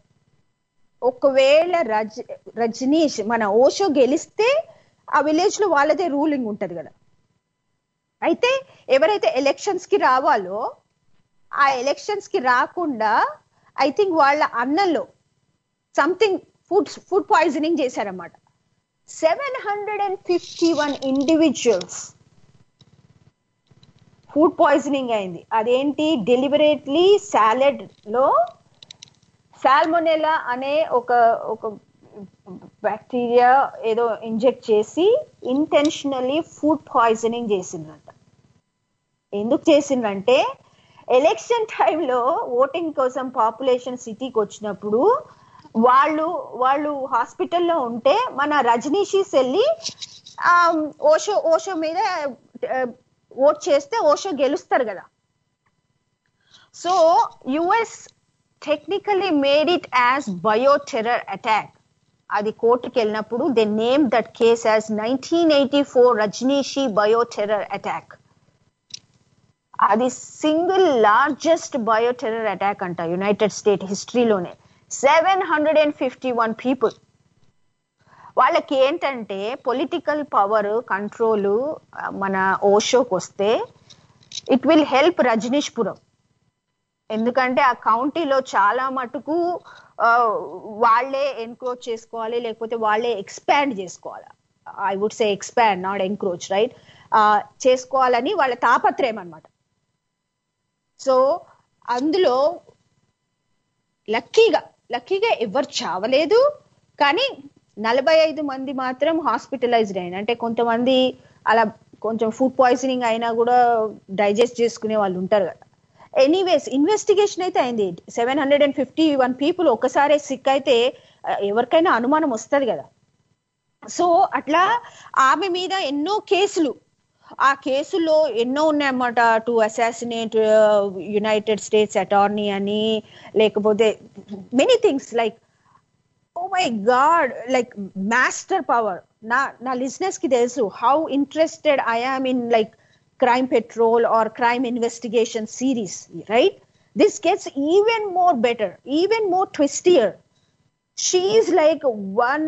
ఒకవేళ రజ రజనీష్ మన ఓషో గెలిస్తే ఆ విలేజ్ లో వాళ్ళదే రూలింగ్ ఉంటది కదా. అయితే ఎవరైతే ఎలక్షన్స్ కి రావాలో ఆ ఎలక్షన్స్ కి రాకుండా ఐ థింక్ వాళ్ళ అన్నంలో సంథింగ్ ఫుడ్ ఫుడ్ పాయిజనింగ్ చేశారన్నమాట. Seven hundred and fifty one individuals food poisoning అయింది. అదేంటి? డెలిబరేట్లీ సాలెడ్ లో సాల్మొనెలా అనే ఒక ఒక బ్యాక్టీరియా ఏదో ఇంజెక్ట్ చేసి ఇంటెన్షనల్లీ ఫుడ్ పాయిజనింగ్ చేసిండ్రంట. ఎందుకు చేసిండ్రంటే ఎలక్షన్ టైంలో ఓటింగ్ కోసం పాపులేషన్ సిటీకి వచ్చినప్పుడు వాళ్ళు వాళ్ళు హాస్పిటల్లో ఉంటే మన రజనీషీస్ వెళ్ళి ఓషో ఓషో మీద ఓట్ చేస్తే ఓషో గెలుస్తారు కదా. So US technically made it as bio terror attack. అది కోర్టుకి వెళ్ళినప్పుడు they name that case as nineteen eighty four Rajneeshee bio terror attack. అది single largest bio terror attack అంట యునైటెడ్ స్టేట్ హిస్టరీలోనే. Seven hundred and fifty one people. వాళ్ళకి ఏంటంటే political power control మన ఓషోకి వస్తే ఇట్ విల్ హెల్ప్ రజనీష్పురం. ఎందుకంటే ఆ కౌంటీలో చాలా మటుకు వాళ్లే ఎన్క్రోచ్ చేసుకోవాలి, లేకపోతే వాళ్లే ఎక్స్పాండ్ చేసుకోవాలి. I would say expand, not encroach, right? చేసుకోవాలని వాళ్ళ తాపత్రయం అన్నమాట. సో అందులో లక్కీగా లక్కీగా ఎవరు చావలేదు, కానీ నలభై ఐదు మంది మాత్రం హాస్పిటలైజ్డ్ అయిన. అంటే కొంతమంది అలా కొంచెం ఫుడ్ పాయిజనింగ్ అయినా కూడా డైజెస్ట్ చేసుకునే వాళ్ళు ఉంటారు కదా. ఎనీవేస్ ఇన్వెస్టిగేషన్ అయితే అయింది. Seven hundred and fifty one people ఒకసారి సిక్ అయితే ఎవరికైనా అనుమానం వస్తుంది కదా. సో అట్లా ఆమె మీద ఎన్నో కేసులు ఆ కేసులో ఎన్నో ఉన్నాయన్నమాట. To assassinate United States attorney అని, లేకపోతే many things like oh my God, like master power. నా నా లిజినెస్ కి తెలుసు how interested I am in like Crime Patrol or crime investigation series, right? This gets even more better, even more twistier. She is like one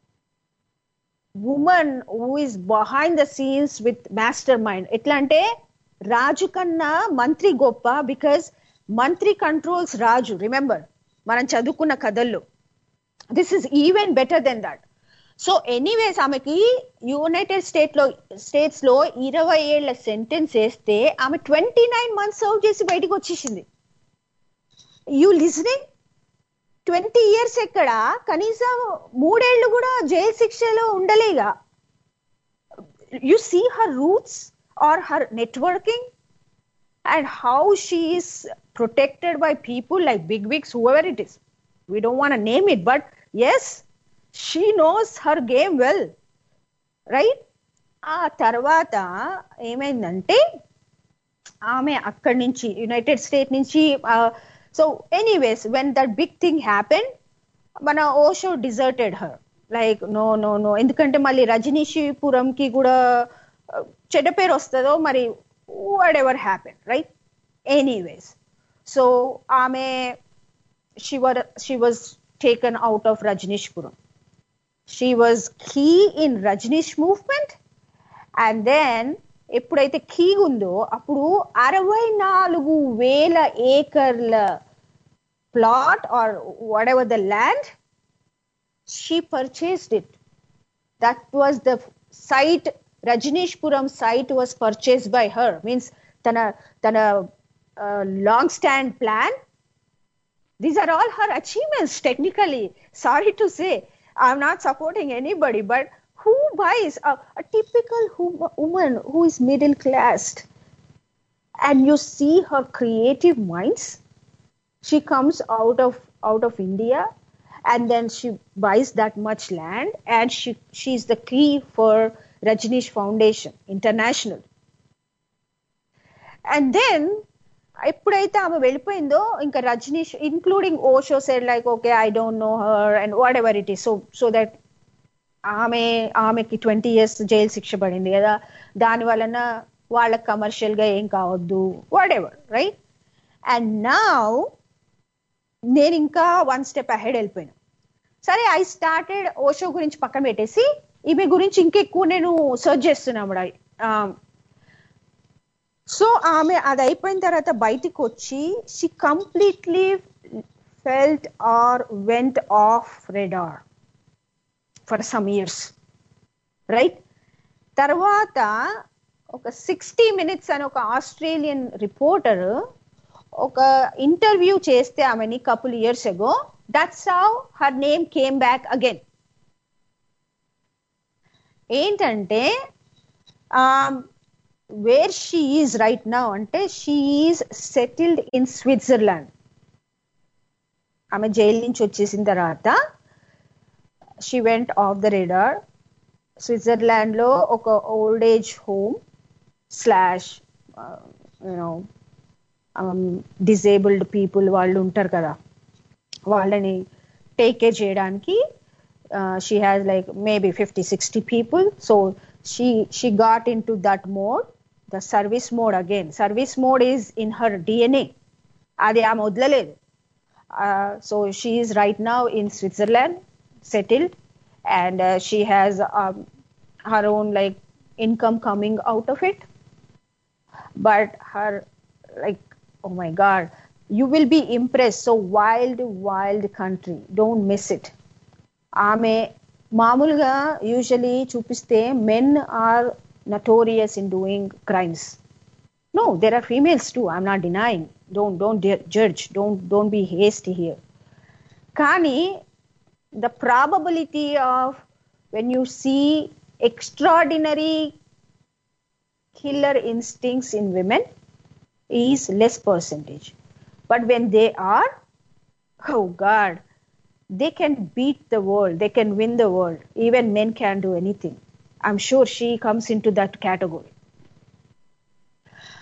woman who is behind the scenes with mastermind. ఎట్లా అంటే రాజు కన్నా మంత్రి గొప్ప, because మంత్రి controls రాజు. Remember మనం చదువుకున్న కథల్లో. This is even better then that. So anyways ఆమెకి యునైటెడ్ స్టేట్ లో స్టేట్స్ లో ఇరవై ఏళ్ల సెంటెన్స్ వేస్తే ఆమె ట్వంటీ నైన్ మంత్స్ సర్వ్ చేసి బయటకు వచ్చేసింది. You listening? ట్వంటీ ఇయర్స్ ఎక్కడ, కనీసం మూడేళ్లు కూడా జైలు శిక్షలో ఉండలేగా. You see her roots or her networking and how she is protected by people like big wigs, whoever it is. We don't want to name it, but yes, she knows her game well, right? ఆ తర్వాత ఏమైందంటే ఆమె అక్కడి నుంచి యునైటెడ్ స్టేట్ నుంచి So anyways, when that big thing happened, mana Osho deserted her. Like, no, no, no. ఎందుకంటే మళ్ళీ రజనీషిపురంకి కూడా చెడ్డ పేరు వస్తుందో మరి, whatever happened, right? Anyways, so ఆమె she was she was taken out of Rajneeshpuram. She was key in Rajneesh movement, and then ఎప్పుడైతే కీ ఉందో అప్పుడు అరవై నాలుగు వేల ఏకర్ల plot or whatever the land, she purchased it. That was the site, Rajneeshpuram site was purchased by her. Means తన తన long stand plan. These are all her achievements technically. Sorry to say, I'm not supporting anybody, but who buys a, a typical hum- woman who is middle class, and you see her creative minds. She comes out of out of India, and then she buys that much land, and she she's the key for Rajneesh Foundation International. And then ఎప్పుడైతే ఆమె వెళ్ళిపోయిందో ఇంకా Rajneesh including Osho said like, okay, I don't know her and whatever it is, so so that ఆమె ఆమెకి twenty years jail శిక్ష పడింది కదా, దాని వలన వాళ్ళకి కమర్షియల్ గా ఏం కావద్దు, whatever, right? And now నేను ఇంకా వన్ స్టెప్ అహెడ్ వెళ్ళిపోయాను. సరే, ఐ స్టార్టెడ్ ఓషో గురించి పక్కన పెట్టేసి ఈమె గురించి ఇంకెక్కువ నేను సర్చ్ చేస్తున్నాము. సో ఆమె అది అయిపోయిన తర్వాత బయటికి వచ్చి she completely felt or went off radar for some years, right? తర్వాత ఒక సిక్స్టీ మినిట్స్ అని ఒక ఆస్ట్రేలియన్ రిపోర్టర్ ఒక ఇంటర్వ్యూ చేస్తే ఆమెని couple years ago, that's how her name came back again. ఏంటంటే where she is right now అంటే she is settled in Switzerland. ఆమె జైలు నుంచి వచ్చేసిన తర్వాత she went off the radar. Switzerland లో ఒక old age home slash you know disabled people వాళ్ళు ఉంటారు కదా, వాళ్ళని టేక్ కేర్ చేయడానికి she has like maybe fifty sixty people. So she she got in to that mode, the service mode again. Service mode is in her DNA, అది ఆమె వదలలేదు. So she is right now in Switzerland, settled, and uh, she has um, her own like income coming out of it. But her like, oh my god, you will be impressed. So wild wild country, don't miss it. Ame mamulga usually chupiste men are notorious in doing crimes. No, there are females too, I'm not denying. Don't don't judge, don't don't be hasty here. Kani the probability of when you see extraordinary killer instincts in women is less percentage, but when they are, oh god, they can beat the world, they can win the world. Even men can't do anything. I'm sure she comes into that category.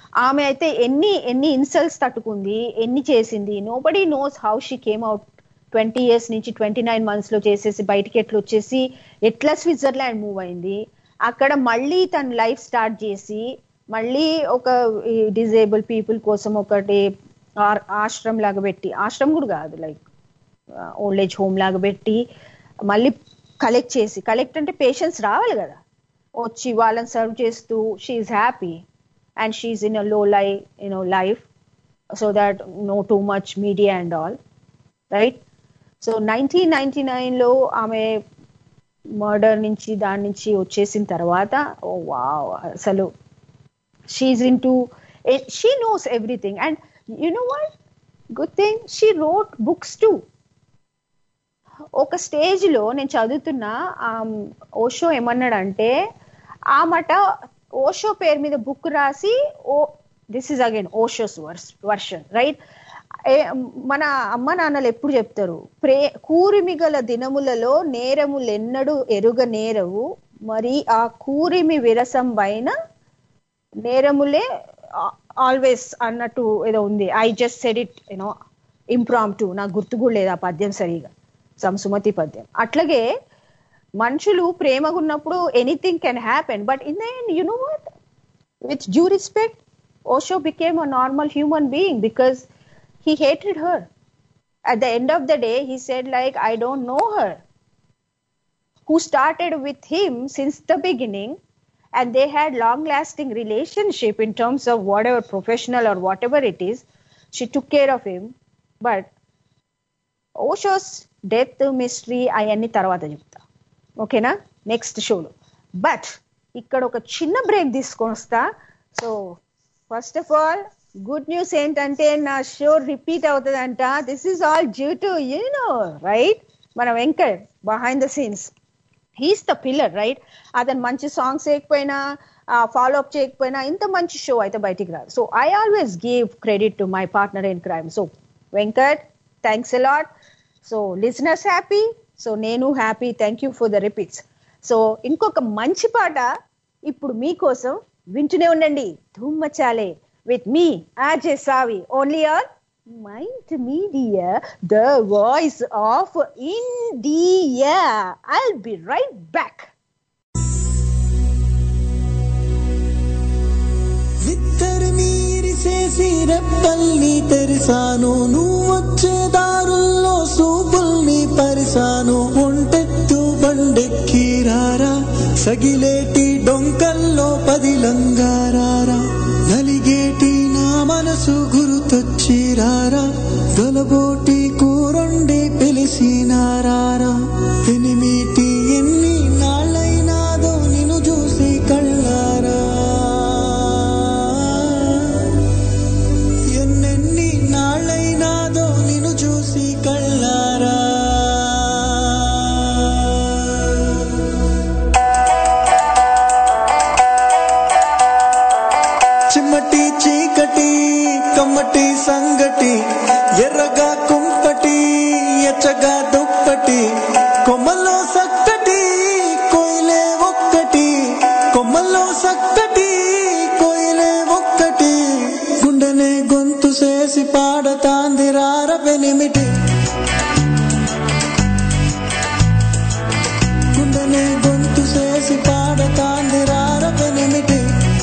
ఆమె అయితే ఎన్ని ఎన్ని insults తట్టుకుంది, ఎన్ని చేసింది. Nobody knows how she came out twenty years నుంచి twenty nine months లో చేసేసి బయటికి ఎట్లా వచ్చేసి ఎట్లా స్విట్జర్లాండ్ మూవ్ అయింది. అక్కడ మళ్ళీ తన లైఫ్ స్టార్ట్ చేసి మళ్ళీ ఒక డిజేబుల్ పీపుల్ కోసం ఒకటి ఆశ్రమం లాగా పెట్టి, ఆశ్రమం కూడా కాదు లైక్ ఓల్డ్ ఏజ్ హోమ్ లాగా పెట్టి మళ్ళీ కలెక్ట్ చేసి, కలెక్ట్ అంటే పేషెంట్స్ రావాలి కదా, వచ్చి వాళ్ళని సర్వ్ చేస్తూ she's happy and she's in a low lie you know life so that no too much media and all right. So nineteen ninety nine లో ఆమె మర్డర్ నుంచి దాని నుంచి వచ్చేసిన తర్వాత ఓ వావ్, అసలు she's into she knows everything. And you know what good thing, she wrote books too. ఒక stage లో నేను చదువుతున్నా, ఓషో ఏమన్నాడంటే ఆమట ఓషో పేరు మీద బుక్ రాసి, oh this is again Osho's version right. మన అమ్మ నాన్నలు ఎప్పుడు చెప్తారు, ప్రే కూరిమి గల దినములలో నేరములు ఎన్నడూ ఎరుగ నేరవు, మరి ఆ కూరిమి విరసం పైన నేరములే ఆల్వేస్ అన్నట్టు ఏదో ఉంది. I just said it you know impromptu, నాకు గుర్తు కూడా లేదు ఆ పద్యం సరిగా, సంసుమతి పద్యం. అట్లాగే మనుషులు ప్రేమగా ఉన్నప్పుడు anything can happen, but in the end you know what, with due respect, Osho became a normal human being because he hated her. At the end of the day he said like, I don't know her who started with him since the beginning, and they had long lasting relationship in terms of whatever professional or whatever it is. She took care of him, but Osho's death mystery ayanni tarvata chepta, okay na, next show lo. But ikkada oka chinna break తీసుకొని వస్తా. So first of all, good news ఏంటంటే నా show repeat అవుతుందంట. This is all due to you know right, మన Venkat behind the scenes, he's the pillar right. అతను మంచి songs చేయకపోయినా, follow up చేయకపోయినా ఇంత మంచి షో అయితే బయటికి రాదు. So I always give credit to my partner in crime. So Venkat, thanks a lot. So listeners happy, so నేను happy. Thank you for the repeats. So ఇంకొక మంచి పాట ఇప్పుడు మీకోసం, వింటూనే ఉండండి Dhoom Machale with me R J Savi, only on Mind Media, the voice of India. I'll be right back. విత్తరి మీరి చేసి రెప్పల్ని తెరిసాను, నువ్వు వచ్చే దారుల్లో సూపుల్ని పరిసాను, ఒంటెత్తు బండెక్కి రారా, సగిలేటి డొంకల్లో పదిలంగారారా, నలిగేటి నా మనసు గురుతొచ్చి రారా, గలబోటి కూరండి పిలిసినారారా, ఎనిమిటి ఎన్ని నాళ్ళైనాదో నిన్ను చూసి కళ్ళారా, ఎన్నెన్ని నాళ్ళైనాదో నిన్ను చూసి కళ్ళారా. చిమ్మటి చీకటి కమ్మటి సంగటి, ఎర్రగా కుంపటి ఎచ్చగా దుప్పటి, కొమ్మల్లో సక్కటి కోయిలే ఒక్కటి, కొమ్మల్లో సక్కటి కోయిలే ఒక్కటి, గుండెనే గొంతు చేసి పాడతాంది రార పెనిమిటి, గుండెనే గొంతు చేసి పాడతాంది రార పెనిమిటి.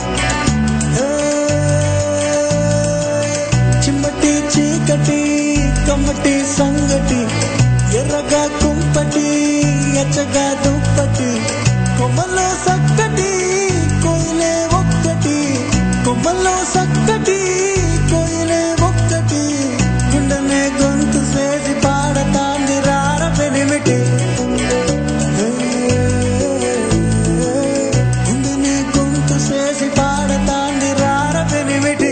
చిమ్మటి చీకటి కమ్మటి సంగటి, ఎర్రగా కుంపటి ఎచ్చగా దుప్పటి, కొమ్మల్లో సక్కటి కోయిలే ఒక్కటి, కొమ్మల్లో సక్కటి కోయిలే ఒక్కటి, గుండెనే గొంతు చేసి పాడతాంది రార పెనిమిటి, గుండెనే గొంతు చేసి పాడతాంది రార పెనిమిటి.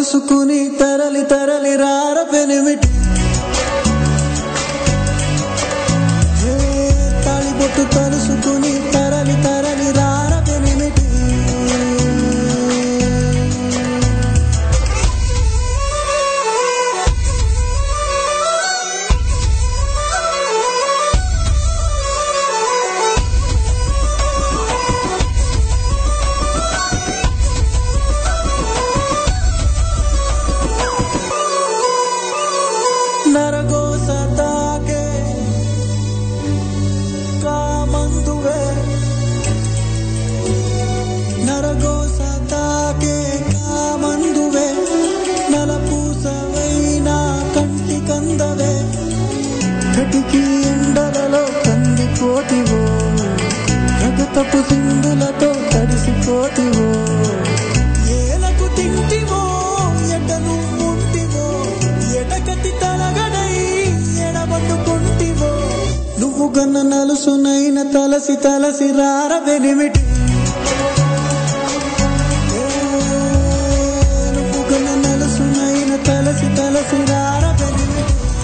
తలుసుకుని తరలి తరలి రార పెనిమిటి తాళిబొట్టు తలుసుకుని తరలి తరలి రార పెనిమిటి నరగోస తాకే కామందువే నరగోస తాకే కామందువే నలపూసవైనా కంటి కందవే కటికి ఎండలలో కందిపోతివో రగతపు సింధులతో తడిసిపోతివో ఏలకు తింటివో ఎడ్డను ఉంటివో ఎడకటి తలగడై ఎడబట్టుకుంటివో నువ్వు గన్న నలుసునైన తలసి తలసి రార వెనిమిటి నువ్వు గన్న నలుసునైన తలసి తలసి రార వెనిమిటి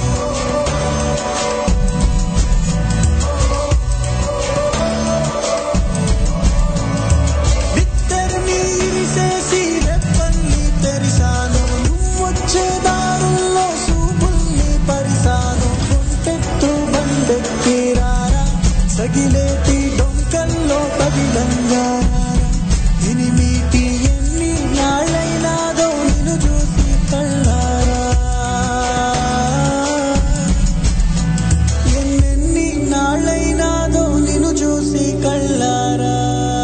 బిత్తర్ని ఇరిసేసి రెప్పల్ని తెరిసాను నువ్వొచ్చే దారుల్లో సూపుల్ని పరిసాను కొంటెత్తు బండెక్కి రారా సగిలేటి డొంకల్లో పగిలంగా ఎనిమిటి ఎన్ని నాళ్ళైనాదో నిన్ను చూసి కళ్ళారా ఎన్నెన్ని నాళ్ళైనాదో నిన్ను చూసి కళ్ళారా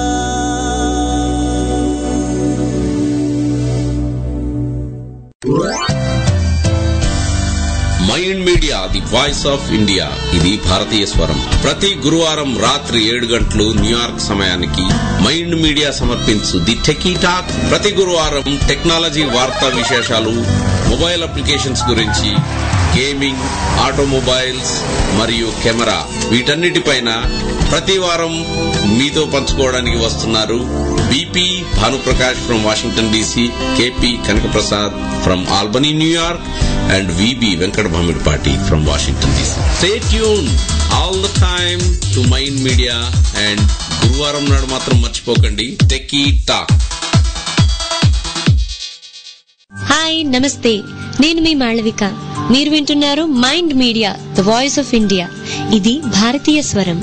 Mind media the voice of India ఇది భారతీయ స్వరం. ప్రతి గురువారం రాత్రి ఏడు గంటలు న్యూయార్క్ సమయానికి మైండ్ మీడియా సమర్పించు ది టెకీ టాక్ ప్రతి గురువారం టెక్నాలజీ వార్తా విశేషాలు మొబైల్ అప్లికేషన్స్ గురించి, గేమింగ్, ఆటోమొబైల్స్ మరియు కెమెరా వీటన్నిటిపైన ప్రతి వారం మీతో పంచుకోవడానికి వస్తున్నారు BP Bhanuprakash from Washington DC, KP Kanakaprasad from Albany New York and V B Venkat Bhamirpati from Washington D C. Stay tuned all the time to Mind Media and గురువారం నాడు మాత్రం మర్చిపోకండి టెకీ టాక్. హాయ్ నమస్తే, నేను మీ మాళవిక. మీరు వింటున్నారు Mind media the voice of India. ఇది భారతీయ స్వరం.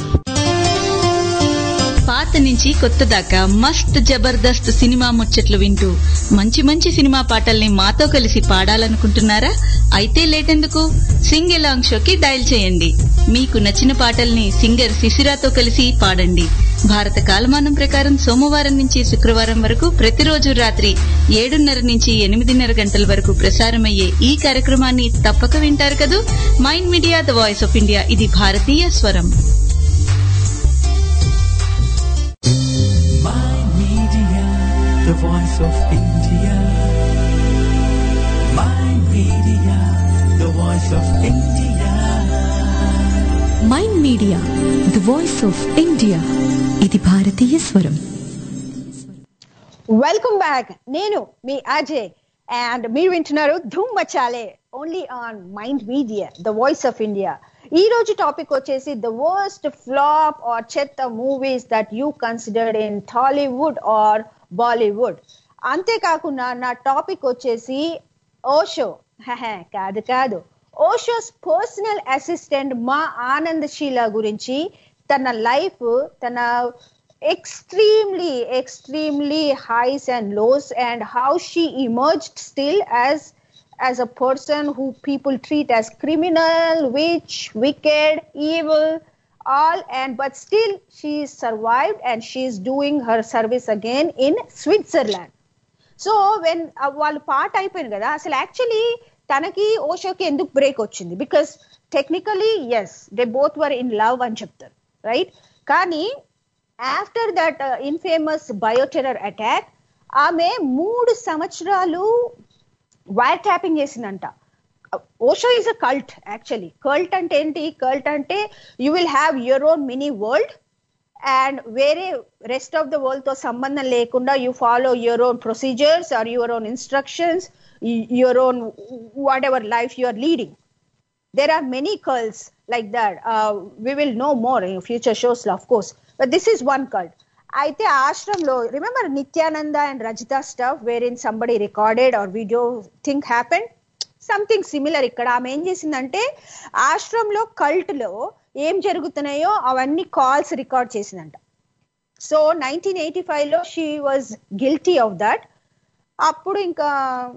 పాత నుంచి కొత్త దాకా మస్త్ జబర్దస్త్ సినిమా ముచ్చట్లు వింటూ మంచి మంచి సినిమా పాటల్ని మాతో కలిసి పాడాలనుకుంటున్నారా? అయితే లేటెందుకు, సింగ్ ఎలాంగ్ షోకి డయల్ చేయండి. మీకు నచ్చిన పాటల్ని సింగర్ శిశిరాతో కలిసి పాడండి. భారత కాలమానం ప్రకారం సోమవారం నుంచి శుక్రవారం వరకు ప్రతిరోజు రాత్రి ఏడున్నర నుంచి ఎనిమిదిన్నర గంటల వరకు ప్రసారమయ్యే ఈ కార్యక్రమాన్ని తప్పక వింటారు కదూ. Mind media the voice of India, ఇది భారతీయ స్వరం. The voice of India. Mind Media, the voice of India. Mind media the voice of India. ఇది భారతీయ స్వరం. Welcome back. నేను మీ అజయ్ అండ్ మీరు వింటున్నారు Dhoom Machale only on mind media the voice of India. ఈ రోజు టాపిక్ వచ్చేసి ద వర్స్ట్ ఫ్లాప్ ఆర్ చెత్త movies that you considered in Tollywood or Bollywood. అంతేకాకుండా నా టాపిక్ వచ్చేసి ఓషో కాదు కాదు ఓషోస్ పర్సనల్ అసిస్టెంట్ మా ఆనంద్ షీలా గురించి, తన లైఫ్, తన extremely extremely highs and lows, and how she emerged still as as a person who people treat as criminal, witch, wicked, evil, all, and but still she survived and she is doing her service again in Switzerland. So when వాళ్ళు పాట అయిపోయింది కదా, అసలు actually తనకి ఓషోకి ఎందుకు break వచ్చింది? Because technically yes they both were in love అని చెప్తారు, రైట్? కానీ after that infamous bioterror attack ఆమె మూడు సంవత్సరాలు వైర్ ట్యాపింగ్ చేసిందంట. Osho is a cult. Actually cult అంటే ఏంటి? కల్ట్ అంటే you will have your own mini world and వేరే రెస్ట్ ఆఫ్ ద వరల్డ్ తో సంబంధం లేకుండా you follow your own procedures or your own instructions. y- your own whatever life you are leading. There are many cults like that. Uh, we will know more in future shows, of course. But this is one cult. అయితే ఆశ్రమంలో remember Nithyananda and Rajitha stuff where in somebody recorded or video think happen something similar. ఇక్కడ ఆమె ఏం చేసిందంటే ఆశ్రమంలో cult లో ఏం జరుగుతున్నాయో అవన్నీ కాల్స్ రికార్డ్ చేసిందంట. సో నైన్టీన్ ఎయిటీ ఫైవ్ లో she was guilty of that. అప్పుడు ఇంకా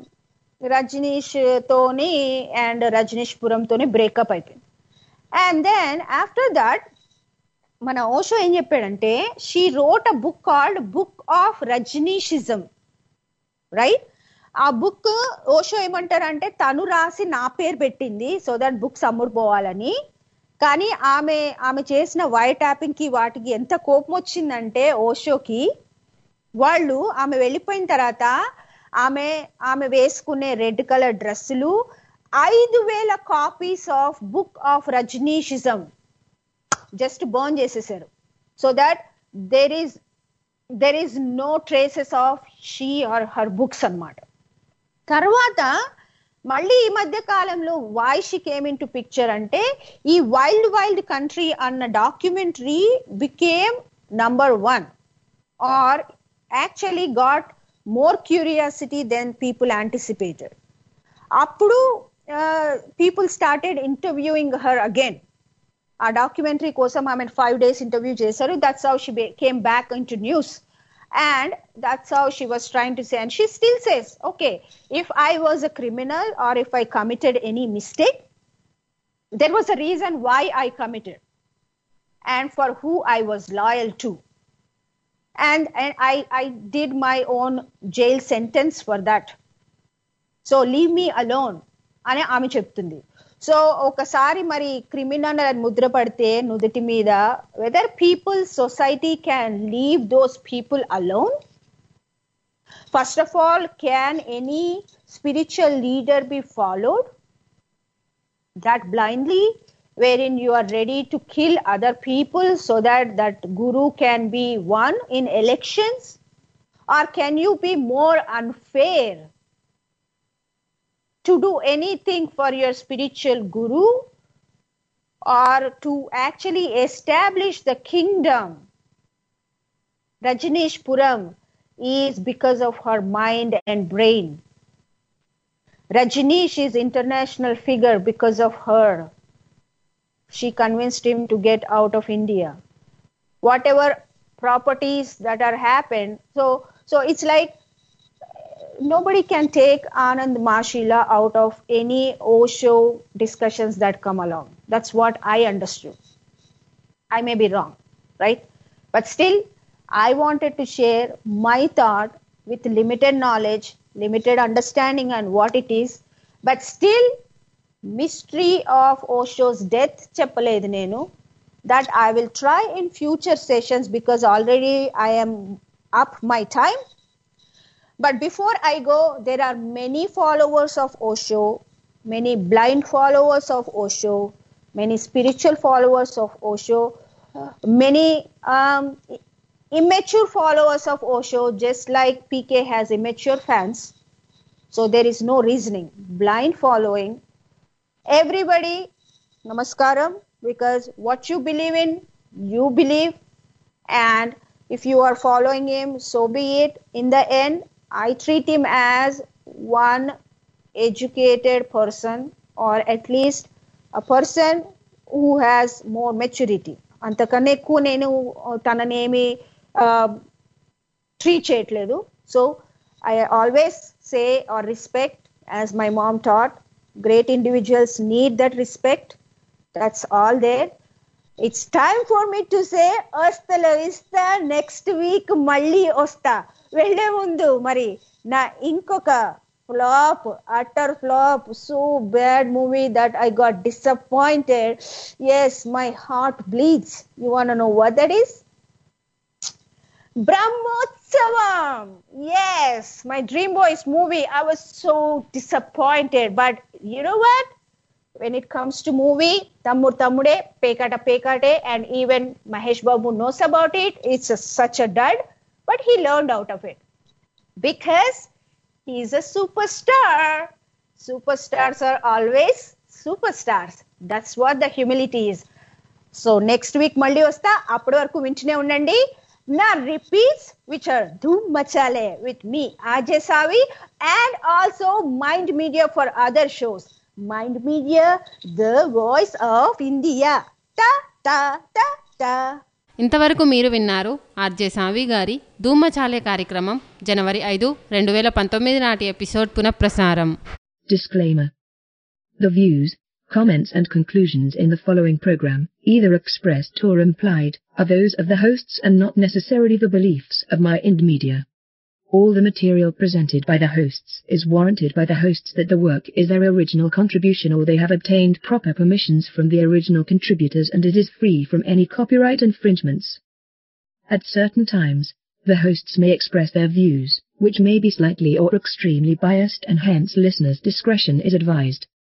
రజనీష్ తోని అండ్ రజనీష్ పురంతోని బ్రేకప్ అయిపోయింది. అండ్ దెన్ ఆఫ్టర్ దట్ మన ఓషో ఏం చెప్పాడంటే she wrote a book called book of Rajneeshism, right? ఆ బుక్ ఓషో ఏమంటారంటే తను రాసి నా పేరు పెట్టింది సో దట్ బుక్స్ అమ్ముడుపోవాలని. కానీ ఆమె ఆమె చేసిన వైర్ ట్యాపింగ్ కి వాటికి ఎంత కోపం వచ్చిందంటే ఓషోకి, వాళ్ళు ఆమె వెళ్ళిపోయిన తర్వాత ఆమె ఆమె వేసుకునే రెడ్ కలర్ డ్రెస్సులు ఐదు వేల copies of book of Rajneeshism just burn చేసేసారు. So that there is there is no traces of she or her books అన్నమాట. తర్వాత మళ్ళీ ఈ మధ్య కాలంలో why she came into picture అంటే ఈ వైల్డ్ వైల్డ్ కంట్రీ అన్న documentary became number one or actually got more curiosity then people anticipated. అప్పుడు people started interviewing her again. ఆ డాక్యుమెంటరీ కోసం ఆమె ఫైవ్ డేస్ ఇంటర్వ్యూ చేశారు. That's how she came back into news. And that's how she was trying to say, and she still says, okay, if I was a criminal or if I committed any mistake, there was a reason why I committed and for who I was loyal to, and and I I did my own jail sentence for that, so leave me alone అని ఆమె చెప్తుంది. So ఒకసారి మరి criminal Mudra పడితే నుదుటి మీద whether people society can leave those people alone. First of all, can any spiritual leader be followed that blindly, wherein you are ready to kill other people so that that guru can be won in elections? Or can you be more unfair to do anything for your spiritual guru or to actually establish the kingdom? Rajneesh Puram is because of her mind and brain. Rajneesh is international figure because of her. She convinced him to get out of India. Whatever properties that are happened, so so it's like nobody can take Anand Mashila out of any Osho discussions that come along. That's what I understood. I may be wrong, right? But still, I wanted to share my thought with limited knowledge, limited understanding and what it is, but still mystery of Osho's death cheppaledu nenu. That I will try in future sessions because already I am up my time. But before I go, there are many followers of Osho, many blind followers of Osho, many spiritual followers of Osho, many um, immature followers of Osho, just like P K has immature fans. So there is no reasoning, blind following. Everybody, namaskaram, because what you believe in, you believe, and if you are following him, so be it. In the end, I treat him as one educated person, or at least a person who has more maturity. అంతకన్నా ఎక్కువ నేను తననేమి treat చేయట్లేదు. సో I always say or respect, as my mom taught, great individuals need that respect. That's all there. It's time for me to say hasta la vista, next week malli osta. Velle mundu mari na inkoka flop, utter flop, so bad movie that I got disappointed. Yes, my heart bleeds. You want to know what that is? Brahmotsavam. Yes, my Dream Boys movie. I was so disappointed, but you know what? When it comes to movie, Tammur Tammude, Pekata Pekate, and even Mahesh Babu knows about it. It's a, such a dud, but he learned out of it because he is a superstar. Superstars are always superstars. That's what the humility is. So next week మళ్ళీ వస్తా. అప్పటి వరకు వింటూనే ఉండండి నా repeats which are Dhoom Machale with me RJ Savi and also Mind Media for other shows. Mind media the voice of India. టా టా టా టా. ఇంతవరకు మీరు విన్నారు ఆర్జే సావి గారి ధూమచాలే కార్యక్రమం జనవరి ఐదు రెండు వేల పంతొమ్మిది నాటి ఎపిసోడ్ పునఃప్రసారం. Disclaimer. The views, comments and conclusions in the following program, either expressed or implied, are those of the hosts and not necessarily the beliefs of Mind Media. All the material presented by the hosts is warranted by the hosts that the work is their original contribution or they have obtained proper permissions from the original contributors and it is free from any copyright infringements. At certain times, the hosts may express their views, which may be slightly or extremely biased and hence listeners' discretion is advised.